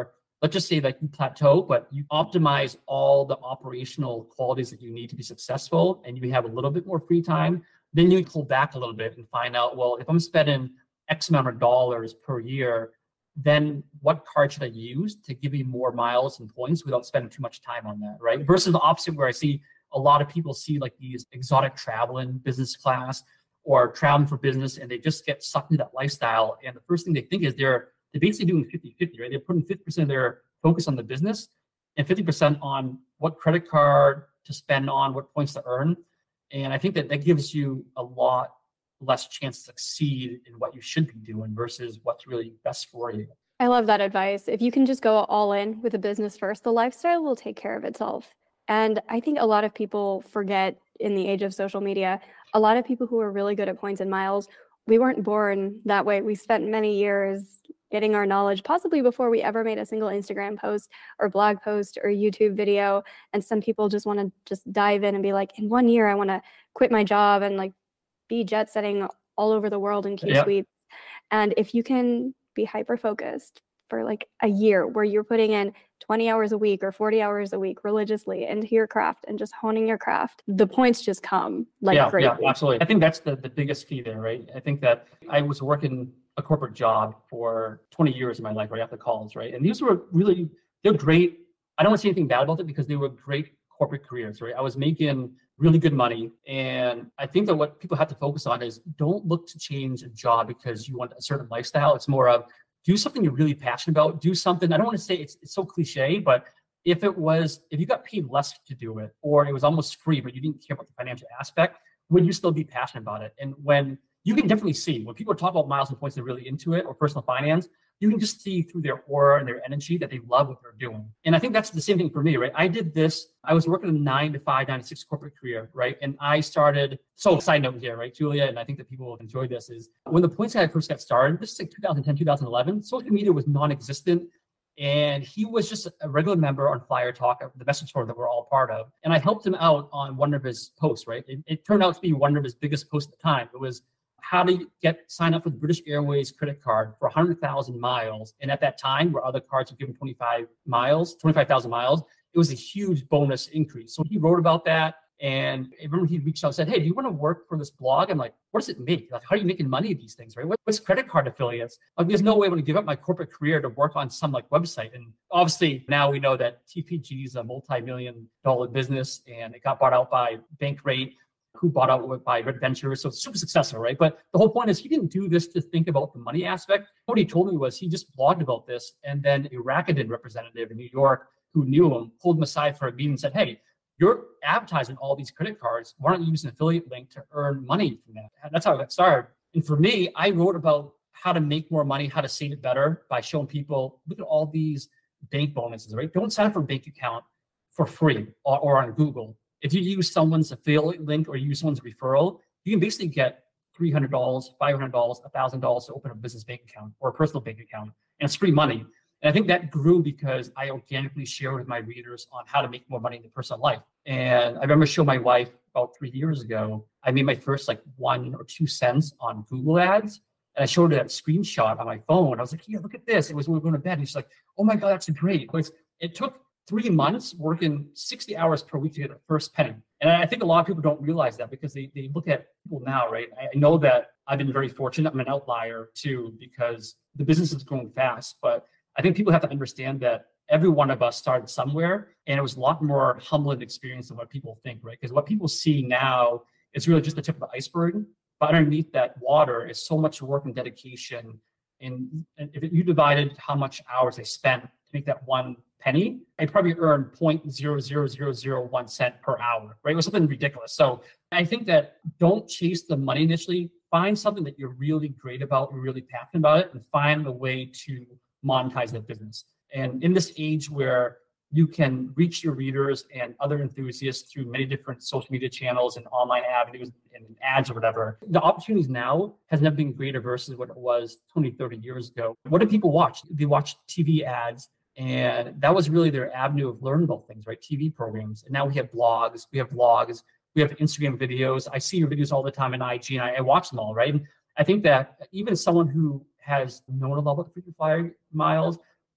let's just say that you plateau, but you optimize all the operational qualities that you need to be successful and you have a little bit more free time, then you pull back a little bit and find out, well, if I'm spending X amount of dollars per year, then what card should I use to give me more miles and points without spending too much time on that, right? Versus the opposite, where I see a lot of people see like these exotic traveling business class or traveling for business, and they just get sucked into that lifestyle. And the first thing they think is they're basically doing 50-50, right? They're putting 50% of their focus on the business and 50% on what credit card to spend on, what points to earn. And I think that gives you a lot less chance to succeed in what you should be doing versus what's really best for you. I love that advice. If you can just go all in with a business first, the lifestyle will take care of itself. And I think a lot of people forget in the age of social media, a lot of people who are really good at points and miles, we weren't born that way. We spent many years getting our knowledge, possibly before we ever made a single Instagram post or blog post or YouTube video. And some people just want to just dive in and be like, in 1 year, I want to quit my job and like be jet setting all over the world in Q-Suites. And if you can be hyper-focused for like a year where you're putting in 20 hours a week or 40 hours a week religiously into your craft and just honing your craft, the points just come like crazy. Yeah, absolutely. I think that's the biggest key there, right? I think that I was working a corporate job for 20 years of my life right after college, right? And these were really, they're great. I don't want to say anything bad about it because they were great corporate careers, right? I was making really good money. And I think that what people have to focus on is don't look to change a job because you want a certain lifestyle. It's more of do something you're really passionate about. Do something, I don't want to say it's so cliche, but if you got paid less to do it, or it was almost free, but you didn't care about the financial aspect, would you still be passionate about it? And when you can definitely see when people talk about miles and points, they're really into it, or personal finance, you can just see through their aura and their energy that they love what they're doing. And I think that's the same thing for me, right? I did this, I was working a 9 to 5, 9 to 6 corporate career, right? And I started, so side note here, right, Julia, and I think that people will enjoy this, is when the Points Guy first got started, this is like 2010, 2011, social media was non-existent. And he was just a regular member on Flyer Talk, the message board that we're all part of. And I helped him out on one of his posts, right? It turned out to be one of his biggest posts at the time. It was how to sign up for the British Airways credit card for 100,000 miles. And at that time, where other cards were given 25,000 miles, it was a huge bonus increase. So he wrote about that. And I remember he reached out and said, hey, do you want to work for this blog? I'm like, what does it make? Like, how are you making money at these things, right? What's credit card affiliates? Like, there's no way I'm going to give up my corporate career to work on some like website. And obviously now we know that TPG is a multi-million-dollar business and it got bought out by Bankrate, who bought out by Red Ventures. So it's super successful, right? But the whole point is he didn't do this to think about the money aspect. What he told me was he just blogged about this. And then a Rakuten representative in New York who knew him pulled him aside for a meeting and said, hey, you're advertising all these credit cards. Why don't you use an affiliate link to earn money from that? And that's how I got started. And for me, I wrote about how to make more money, how to save it better by showing people, look at all these bank bonuses, right? Don't sign up for a bank account for free or on Google. If you use someone's affiliate link or use someone's referral, you can basically get $300, $500, $1,000 to open a business bank account or a personal bank account. And it's free money. And I think that grew because I organically shared with my readers on how to make more money in their personal life. And I remember showing my wife about 3 years ago, I made my first like 1 or 2 cents on Google ads. And I showed her that screenshot on my phone. I was like, yeah, look at this. It was when we were going to bed. And she's like, oh my God, that's great. It took 3 months working 60 hours per week to get the first penny. And I think a lot of people don't realize that because they look at people now, right? I know that I've been very fortunate. I'm an outlier too, because the business is growing fast. But I think people have to understand that every one of us started somewhere, and it was a lot more humbling experience than what people think, right? Because what people see now is really just the tip of the iceberg. But underneath that water is so much work and dedication. And if you divided how much hours they spent to make that 1 penny, I probably earned 0.00001 cent per hour, right? It was something ridiculous. So I think that don't chase the money initially. Find something that you're really great about, you're really passionate about it, and find a way to monetize that business. And in this age where you can reach your readers and other enthusiasts through many different social media channels and online avenues and ads or whatever, the opportunities now has never been greater versus what it was 20, 30 years ago. What do people watch? They watch TV ads, and that was really their avenue of learning about things, right? TV programs. And now we have blogs, we have vlogs, we have Instagram videos. I see your videos all the time on IG, and I watch them all, right? And I think that even someone who has known a lot about frequent flyer miles,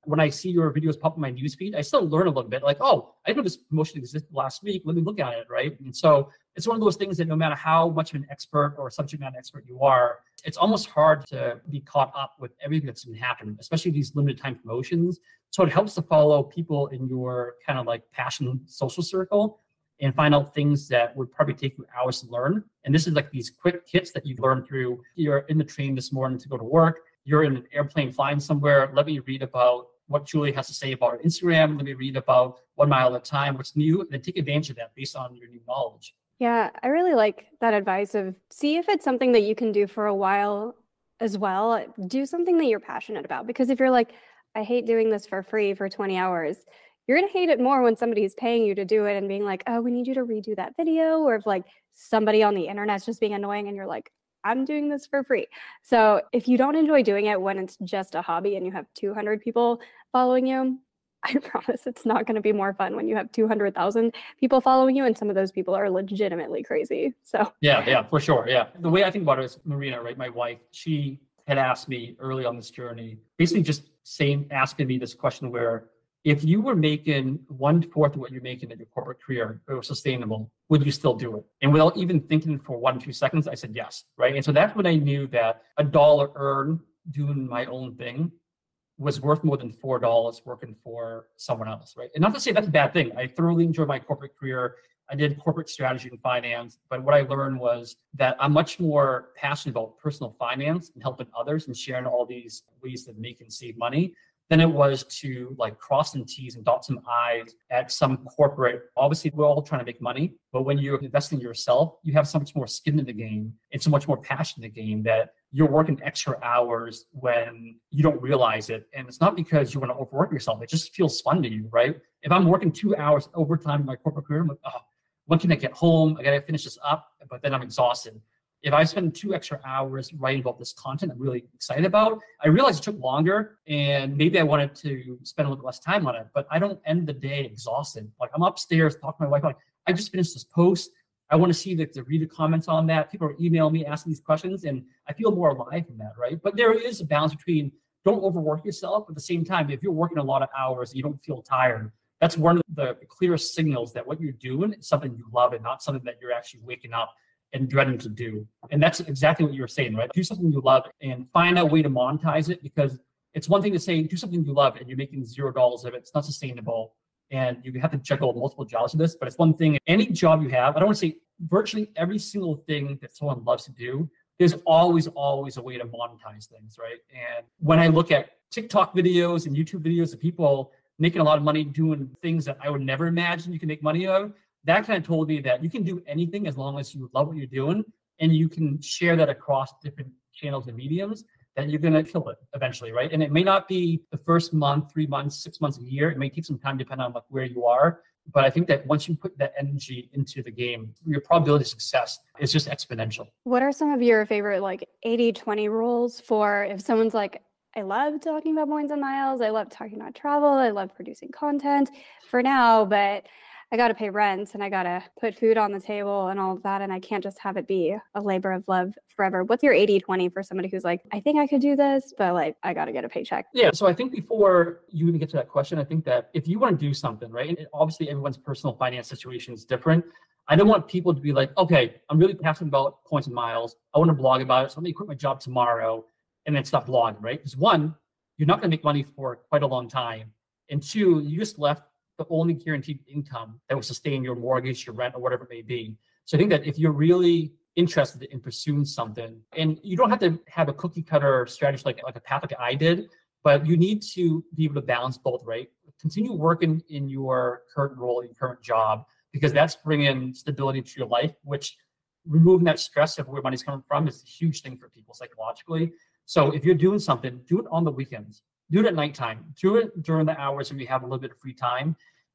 when I see your videos pop in my newsfeed, I still learn a little bit like, oh, I didn't know this promotion existed last week. Let me look at it, right? And so it's one of those things that no matter how much of an expert or subject matter expert you are, it's almost hard to be caught up with everything that's been happening, especially these limited time promotions. So it helps to follow people in your kind of like passion social circle and find out things that would probably take you hours to learn. And this is like these quick hits that you learn through. You're in the train this morning to go to work. You're in an airplane flying somewhere. Let me read about what Julie has to say about her Instagram. Let me read about 1 mile at a time, what's new, and then take advantage of that based on your new knowledge. Yeah, I really like that advice of see if it's something that you can do for a while as well. Do something that you're passionate about, because if you're like, I hate doing this for free for 20 hours, you're going to hate it more when somebody's paying you to do it and being like, oh, we need you to redo that video. Or if like somebody on the internet's just being annoying and you're like, I'm doing this for free. So if you don't enjoy doing it when it's just a hobby and you have 200 people following you, I promise it's not going to be more fun when you have 200,000 people following you and some of those people are legitimately crazy. So yeah, for sure. Yeah. The way I think about it is Marina, right? My wife, she had asked me early on this journey, basically just asking me this question where, if you were making 1/4 of what you're making in your corporate career, it was sustainable, would you still do it? And without even thinking for 1 or 2 seconds, I said yes, right? And so that's when I knew that $1 earned doing my own thing was worth more than $4 working for someone else, right? And not to say that's a bad thing. I thoroughly enjoyed my corporate career. I did corporate strategy and finance, but what I learned was that I'm much more passionate about personal finance and helping others and sharing all these ways that make and save money than it was to like cross some T's and dot some I's at some corporate. Obviously, we're all trying to make money, but when you're investing in yourself, you have so much more skin in the game and so much more passion in the game that you're working extra hours when you don't realize it. And it's not because you want to overwork yourself. It just feels fun to you, right? If I'm working 2 hours overtime in my corporate career, I'm like, oh, when can I get home? I got to finish this up, but then I'm exhausted. If I spend 2 extra hours writing about this content I'm really excited about, I realized it took longer and maybe I wanted to spend a little less time on it, but I don't end the day exhausted. Like I'm upstairs talking to my wife, like, I just finished this post. I want to see the reader comments on that. People are emailing me, asking these questions, and I feel more alive from that, right? But there is a balance between don't overwork yourself. At the same time, if you're working a lot of hours and you don't feel tired, that's one of the clearest signals that what you're doing is something you love and not something that you're actually waking up and dreading to do. And that's exactly what you were saying, right? Do something you love and find a way to monetize it, because it's one thing to say, do something you love and you're making $0 of it. It's not sustainable. And you have to juggle multiple jobs for this, but it's one thing, any job you have, I don't want to say virtually every single thing that someone loves to do, there's always a way to monetize things, right? And when I look at TikTok videos and YouTube videos of people making a lot of money doing things that I would never imagine you can make money of, that kind of told me that you can do anything as long as you love what you're doing and you can share that across different channels and mediums, that you're going to kill it eventually, right? And it may not be the first month, 3 months, 6 months, a year. It may take some time depending on like where you are. But I think that once you put that energy into the game, your probability of success is just exponential. What are some of your favorite like 80-20 rules for if someone's like, I love talking about points and miles, I love talking about travel, I love producing content for now, but I got to pay rent and I got to put food on the table and all of that. And I can't just have it be a labor of love forever. What's your 80-20 for somebody who's like, I think I could do this, but like, I got to get a paycheck? Yeah. So I think before you even get to that question, I think that if you want to do something, right, and obviously everyone's personal finance situation is different. I don't want people to be like, okay, I'm really passionate about points and miles. I want to blog about it. So let me quit my job tomorrow and then stop blogging, right? Because one, you're not going to make money for quite a long time. And two, you just left the only guaranteed income that will sustain your mortgage, your rent, or whatever it may be. So I think that if you're really interested in pursuing something, and you don't have to have a cookie cutter strategy like a path like I did, but you need to be able to balance both, right? Continue working in your current role, your current job, because that's bringing stability to your life, which removing that stress of where money's coming from is a huge thing for people psychologically. So if you're doing something, do it on the weekends. Do it at nighttime. Do it during the hours when you have a little bit of free time.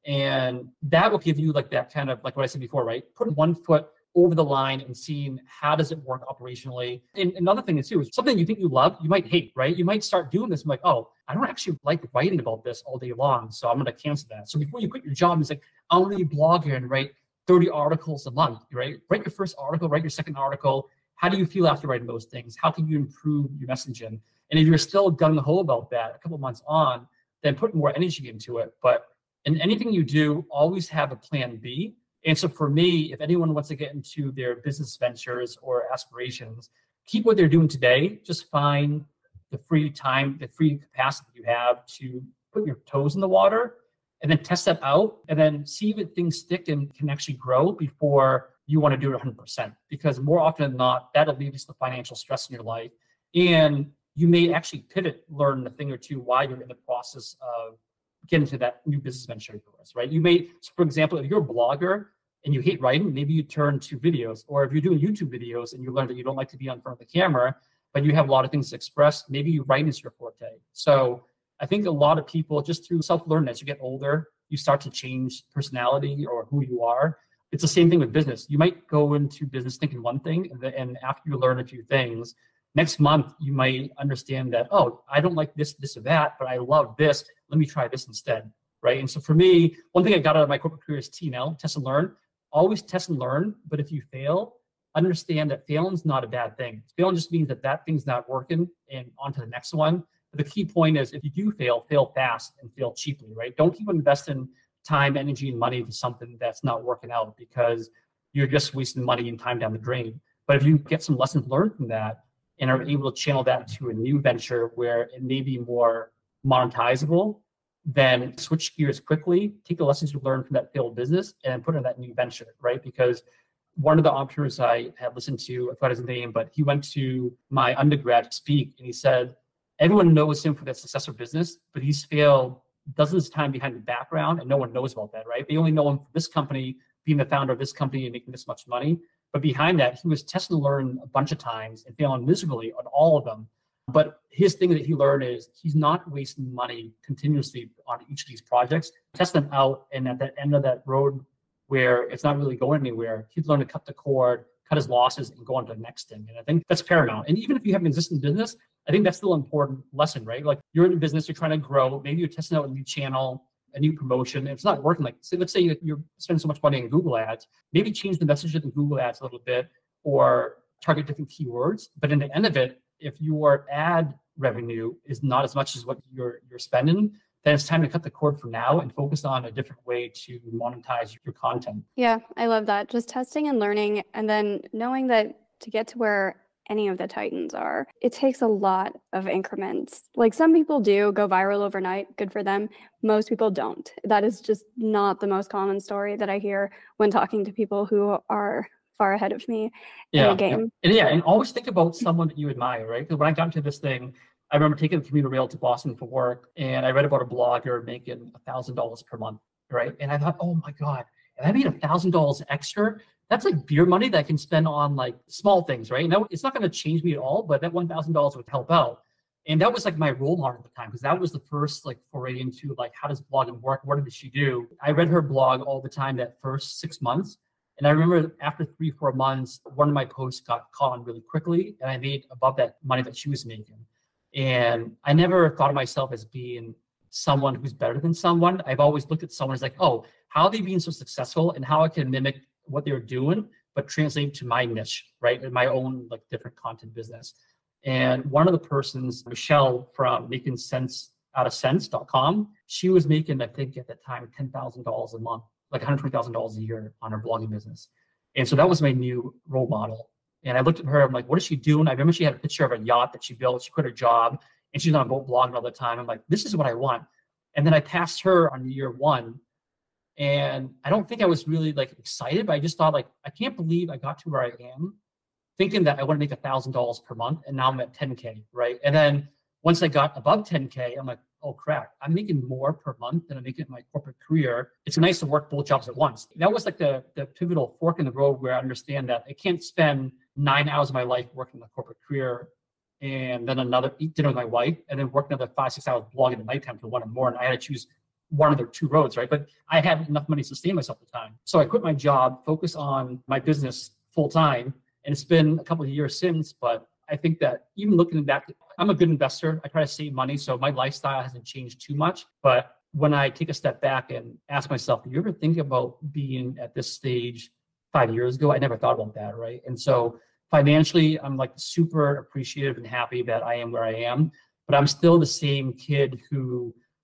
And that will give you like that kind of, like what I said before, right? Putting 1 foot over the line and seeing how does it work operationally. And another thing is too, is something you think you love, you might hate, right? You might start doing this and like, oh, I don't actually like writing about this all day long, so I'm going to cancel that. So before you quit your job, it's like, I'll really blog here and write 30 articles a month, right? Write your first article, write your second article. How do you feel after writing those things? How can you improve your messaging? And if you're still gung-ho about that a couple months on, then put more energy into it. But in anything you do, always have a plan B. And so for me, if anyone wants to get into their business ventures or aspirations, keep what they're doing today. Just find the free time, the free capacity you have to put your toes in the water and then test that out and then see if things stick and can actually grow before you want to do it 100%. Because more often than not, that alleviates the financial stress in your life. And you may actually pivot, learn a thing or two while you're in the process of getting to that new business venture of yours, right? You may, for example, if you're a blogger and you hate writing, maybe you turn to videos. Or if you're doing YouTube videos and you learn that you don't like to be on front of the camera, but you have a lot of things to express, maybe writing is your forte. So I think a lot of people, just through self-learning, as you get older, you start to change personality or who you are. It's the same thing with business. You might go into business thinking one thing, and after you learn a few things, next month you might understand that, oh, I don't like this, this, or that, but I love this. Let me try this instead, right? And so for me, one thing I got out of my corporate career is TNL, test and learn. Always test and learn, but if you fail, understand that failing is not a bad thing. Failing just means that that thing's not working and on to the next one. But the key point is if you do fail, fail fast and fail cheaply, right? Don't keep investing time, energy, and money into something that's not working out because you're just wasting money and time down the drain. But if you get some lessons learned from that and are able to channel that to a new venture where it may be more monetizable, then switch gears quickly, take the lessons you learned from that failed business and put it in that new venture, right? Because one of the entrepreneurs I had listened to, I forgot his name, but he went to my undergrad to speak and he said, everyone knows him for that successful business, but he's failed dozens of times behind the background and no one knows about that, right? They only know him for this company, being the founder of this company and making this much money. But behind that, he was testing and learn a bunch of times and failing miserably on all of them. But his thing that he learned is he's not wasting money continuously on each of these projects, test them out, and at the end of that road where it's not really going anywhere, he's learned to cut the cord, cut his losses, and go on to the next thing. And I think that's paramount. And even if you have an existing business, I think that's still an important lesson, right? Like you're in a business, you're trying to grow, maybe you're testing out a new channel, a new promotion, and it's not working. Like, say, let's say you're spending so much money on Google Ads, maybe change the message in Google Ads a little bit or target different keywords. But in the end of it, if your ad revenue is not as much as what you're spending, then it's time to cut the cord for now and focus on a different way to monetize your content. Yeah, I love that. Just testing and learning, and then knowing that to get to where any of the titans are, it takes a lot of increments. Like some people do go viral overnight, good for them. Most people don't. That is just not the most common story that I hear when talking to people who are far ahead of me in the game. And always think about someone that you admire, right? Because when I got into this thing, I remember taking the commuter rail to Boston for work, and I read about a blogger making $1,000 per month, right? And I thought, oh my God, if I made $1,000 extra, that's like beer money that I can spend on like small things, right? Now it's not going to change me at all, but that $1,000 would help out. And that was like my role model at the time, because that was the first like foray into like, how does blogging work? What did she do? I read her blog all the time that first 6 months. And I remember after 3-4 months, one of my posts got caught on really quickly, and I made above that money that she was making. And I never thought of myself as being someone who's better than someone. I've always looked at someone as like, oh, how are they being so successful and how I can mimic what they're doing, but translate to my niche, right? In my own like different content business. And one of the persons, Michelle from Making Sense Out of Sense.com, she was making, I think at that time, $10,000 a month, like $120,000 a year on her blogging business. And so that was my new role model. And I looked at her, I'm like, what is she doing? I remember she had a picture of a yacht that she built. She quit her job and she's on a boat blogging all the time. I'm like, this is what I want. And then I passed her on year one. And I don't think I was really like excited, but I just thought like, I can't believe I got to where I am thinking that I want to make $1,000 per month. And now I'm at 10K, right? And then once I got above 10K, I'm like, oh crap, I'm making more per month than I'm making in my corporate career. It's nice to work both jobs at once. That was like the pivotal fork in the road where I understand that I can't spend 9 hours of my life working in a corporate career and then eat dinner with my wife and then work another 5-6 hours blogging at nighttime till 1 in the morning. I had to choose one of the two roads, right? But I had enough money to sustain myself at the time. So I quit my job, focus on my business full time. And it's been a couple of years since, but I think that even looking back, I'm a good investor. I try to save money. So my lifestyle hasn't changed too much. But when I take a step back and ask myself, do you ever think about being at this stage 5 years ago? I never thought about that, right? And so financially, I'm like super appreciative and happy that I am where I am, but I'm still the same kid who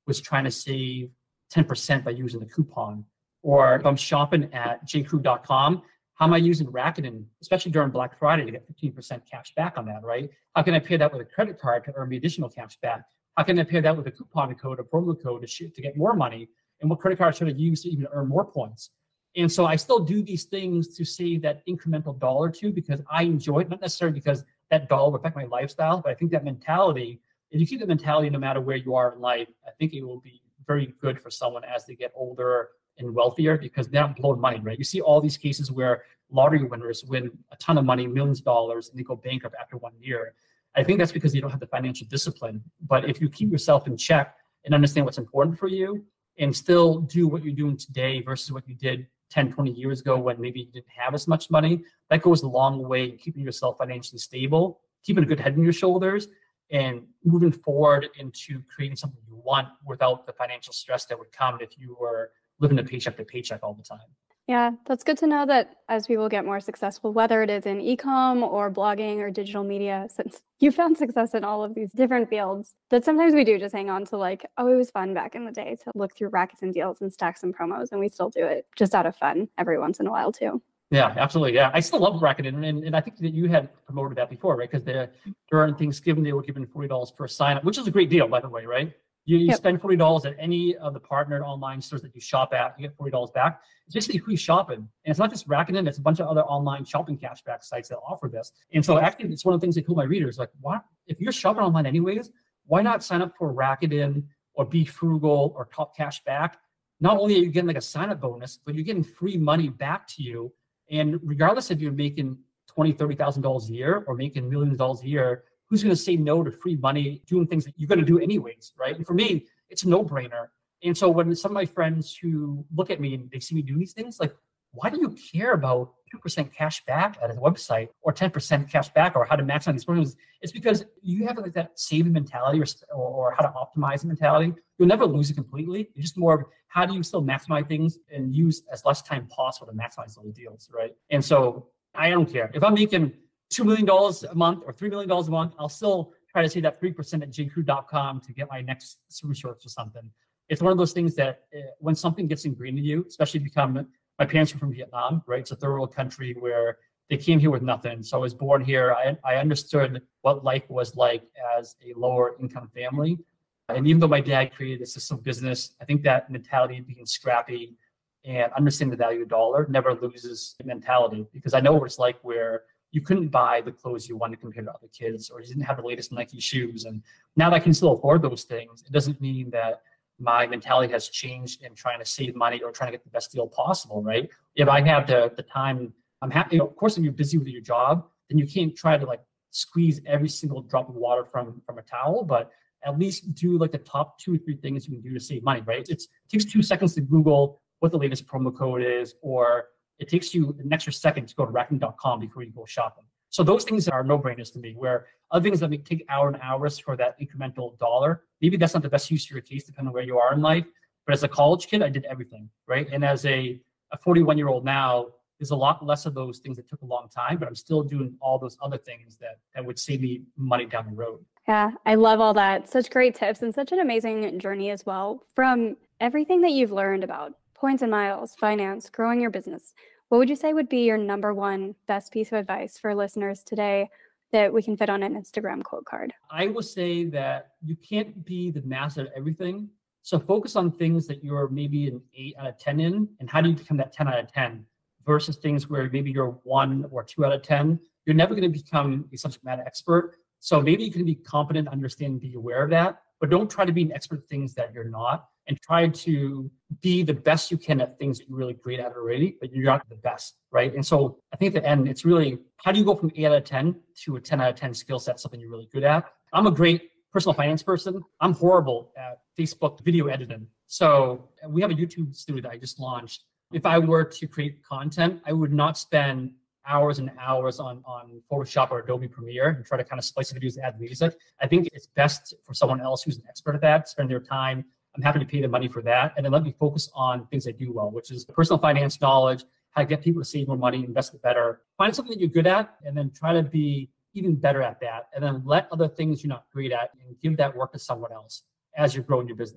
was trying to save 10% by using the coupon. Or if I'm shopping at jcrew.com, how am I using Rakuten, especially during Black Friday, to get 15% cash back on that, right? How can I pay that with a credit card to earn the additional cash back? How can I pay that with a coupon code, a promo code to get more money? And what credit card should I use to even earn more points? And so I still do these things to save that incremental dollar or two because I enjoy it, not necessarily because that dollar will affect my lifestyle, but I think that mentality, if you keep that mentality no matter where you are in life, I think it will be very good for someone as they get older and wealthier because they're not blowing money, right? You see all these cases where lottery winners win a ton of money, millions of dollars, and they go bankrupt after 1 year. I think that's because you don't have the financial discipline. But if you keep yourself in check and understand what's important for you and still do what you're doing today versus what you did 10, 20 years ago when maybe you didn't have as much money, that goes a long way in keeping yourself financially stable, keeping a good head on your shoulders, and moving forward into creating something you want without the financial stress that would come if you were living a paycheck to paycheck all the time. Yeah, that's good to know that as people get more successful, whether it is in e-com or blogging or digital media, since you found success in all of these different fields, that sometimes we do just hang on to like, oh, it was fun back in the day to look through Rakuten deals and stacks and promos, and we still do it just out of fun every once in a while too. Yeah, absolutely. Yeah, I still love Rakuten, and I think that you had promoted that before, right? Because during Thanksgiving, they were giving $40 per sign-up, which is a great deal, by the way, right? You spend $40 at any of the partnered online stores that you shop at, you get $40 back. It's basically free shopping. And it's not just Rakuten, it's a bunch of other online shopping cashback sites that offer this. And so actually, it's one of the things I told my readers, like, what? If you're shopping online anyways, why not sign up for Rakuten or Be Frugal or Top Cash Back? Not only are you getting like a sign-up bonus, but you're getting free money back to you. And regardless if you're making $20,000, $30,000 a year or making millions of dollars a year, who's going to say no to free money doing things that you're going to do anyways, right? And for me, it's a no-brainer. And so when some of my friends who look at me and they see me do these things, like, why do you care about 2% cash back at a website or 10% cash back or how to maximize these programs? It's because you have like that saving mentality or how to optimize the mentality. You'll never lose it completely. It's just more of how do you still maximize things and use as less time possible to maximize those deals, right? And so I don't care. If I'm making $2 million a month or $3 million a month, I'll still try to save that 3% at jcrew.com to get my next resource or something. It's one of those things that when something gets ingrained in you, especially my parents were from Vietnam, right? It's a third world country where they came here with nothing. So I was born here. I understood what life was like as a lower income family. And even though my dad created a system business, I think that mentality of being scrappy and understanding the value of the dollar never loses mentality, because I know what it's like where you couldn't buy the clothes you wanted compared to other kids, or you didn't have the latest Nike shoes. And now that I can still afford those things, it doesn't mean that my mentality has changed in trying to save money or trying to get the best deal possible, right? If I have the time, I'm happy. Of course, if you're busy with your job, then you can't try to like squeeze every single drop of water from a towel, but at least do like the top 2 or 3 things you can do to save money, right? It takes 2 seconds to Google what the latest promo code is, or it takes you an extra second to go to Rakuten.com before you go shopping. So those things are no-brainers to me, where other things that may take hours and hours for that incremental dollar, maybe that's not the best use of your case, depending on where you are in life. But as a college kid, I did everything, right? And as a 41-year-old now, there's a lot less of those things that took a long time, but I'm still doing all those other things that would save me money down the road. Yeah, I love all that. Such great tips and such an amazing journey as well. From everything that you've learned about points and miles, finance, growing your business, what would you say would be your number one best piece of advice for listeners today that we can fit on an Instagram quote card? I will say that you can't be the master at everything. So focus on things that you're maybe an 8 out of 10 in, and how do you become that 10 out of 10 versus things where maybe you're 1 or 2 out of 10. You're never going to become a subject matter expert. So maybe you can be competent, understand, and be aware of that, but don't try to be an expert at things that you're not, and try to be the best you can at things that you're really great at already, but you're not the best, right? And so I think at the end, it's really, how do you go from 8 out of 10 to a 10 out of 10 skill set, something you're really good at? I'm a great personal finance person. I'm horrible at Facebook video editing. So we have a YouTube studio that I just launched. If I were to create content, I would not spend hours and hours on Photoshop or Adobe Premiere and try to kind of splice the videos and add music. I think it's best for someone else who's an expert at that, spend their time. I'm happy to pay the money for that. And then let me focus on things I do well, which is personal finance knowledge, how to get people to save more money, invest it better. Find something that you're good at, and then try to be even better at that. And then let other things you're not great at and give that work to someone else as you're growing your business.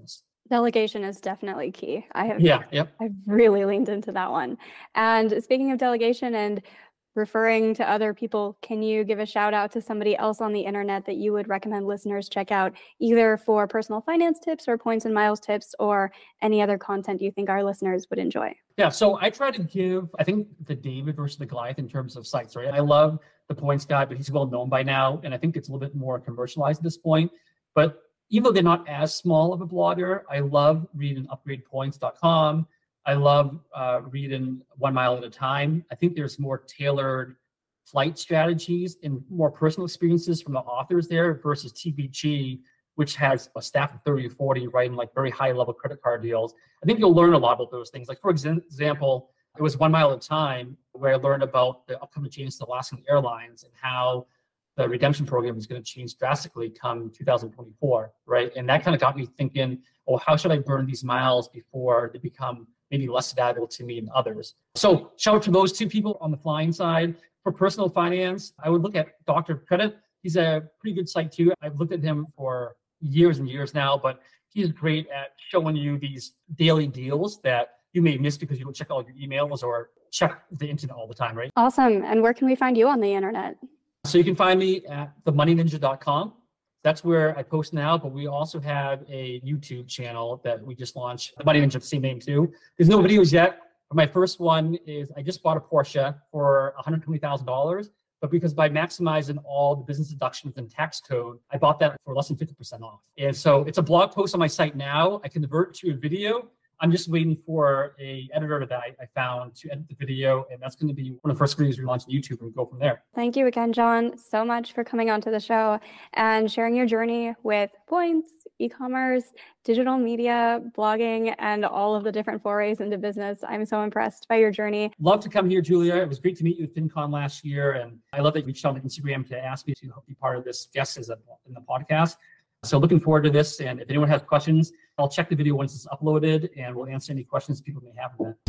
Delegation is definitely key. Yep. I've really leaned into that one. And speaking of delegation and referring to other people, can you give a shout out to somebody else on the internet that you would recommend listeners check out, either for personal finance tips or points and miles tips, or any other content you think our listeners would enjoy? Yeah, so I try to give, I think, the David versus the Goliath in terms of sites, right? I love the points guy, but he's well known by now, and I think it's a little bit more commercialized at this point. But even though they're not as small of a blogger, I love reading upgradepoints.com. I love reading 1 Mile at a Time. I think there's more tailored flight strategies and more personal experiences from the authors there versus TPG, which has a staff of 30 or 40 writing like very high level credit card deals. I think you'll learn a lot about those things. Like, for example, it was 1 Mile at a Time where I learned about the upcoming changes to Alaskan Airlines and how the redemption program is going to change drastically come 2024, right? And that kind of got me thinking, oh, how should I burn these miles before they become maybe less valuable to me than others? So shout out to those two people on the flying side. For personal finance, I would look at Dr. Credit. He's a pretty good site too. I've looked at him for years and years now, but he's great at showing you these daily deals that you may miss because you don't check all your emails or check the internet all the time, right? Awesome. And where can we find you on the internet? So you can find me at themoneyninja.com. That's where I post now, but we also have a YouTube channel that we just launched, The Money Ninja, the same name too. There's no videos yet, but my first one is I just bought a Porsche for $120,000, but because by maximizing all the business deductions and tax code, I bought that for less than 50% off. And so it's a blog post on my site now. I can convert to a video. I'm just waiting for a editor that I found to edit the video, and that's going to be one of the first videos we launch on YouTube, and we go from there. Thank you again, John, so much for coming onto the show and sharing your journey with points, e-commerce, digital media, blogging, and all of the different forays into business. I'm so impressed by your journey. Love to come here, Julia. It was great to meet you at FinCon last year, and I love that you reached out on Instagram to ask me to be part of this guest in the podcast. So looking forward to this, and if anyone has questions, I'll check the video once it's uploaded, and we'll answer any questions people may have on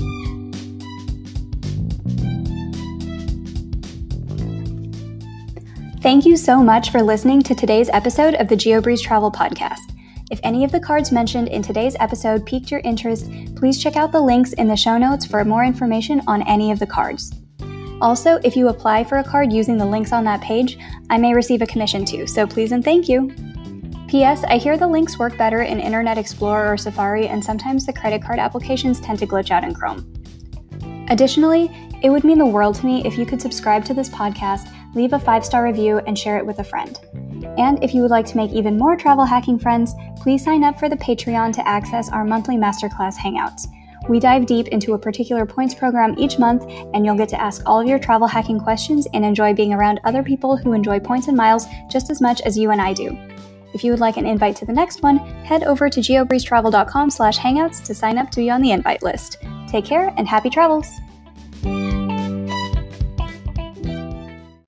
that. Thank you so much for listening to today's episode of the GeoBreeze Travel Podcast. If any of the cards mentioned in today's episode piqued your interest, please check out the links in the show notes for more information on any of the cards. Also, if you apply for a card using the links on that page, I may receive a commission too, so please and thank you. P.S. I hear the links work better in Internet Explorer or Safari, and sometimes the credit card applications tend to glitch out in Chrome. Additionally, it would mean the world to me if you could subscribe to this podcast, leave a 5-star review, and share it with a friend. And if you would like to make even more travel hacking friends, please sign up for the Patreon to access our monthly masterclass hangouts. We dive deep into a particular points program each month, and you'll get to ask all of your travel hacking questions and enjoy being around other people who enjoy points and miles just as much as you and I do. If you would like an invite to the next one, head over to geobreezetravel.com/hangouts to sign up to be on the invite list. Take care and happy travels!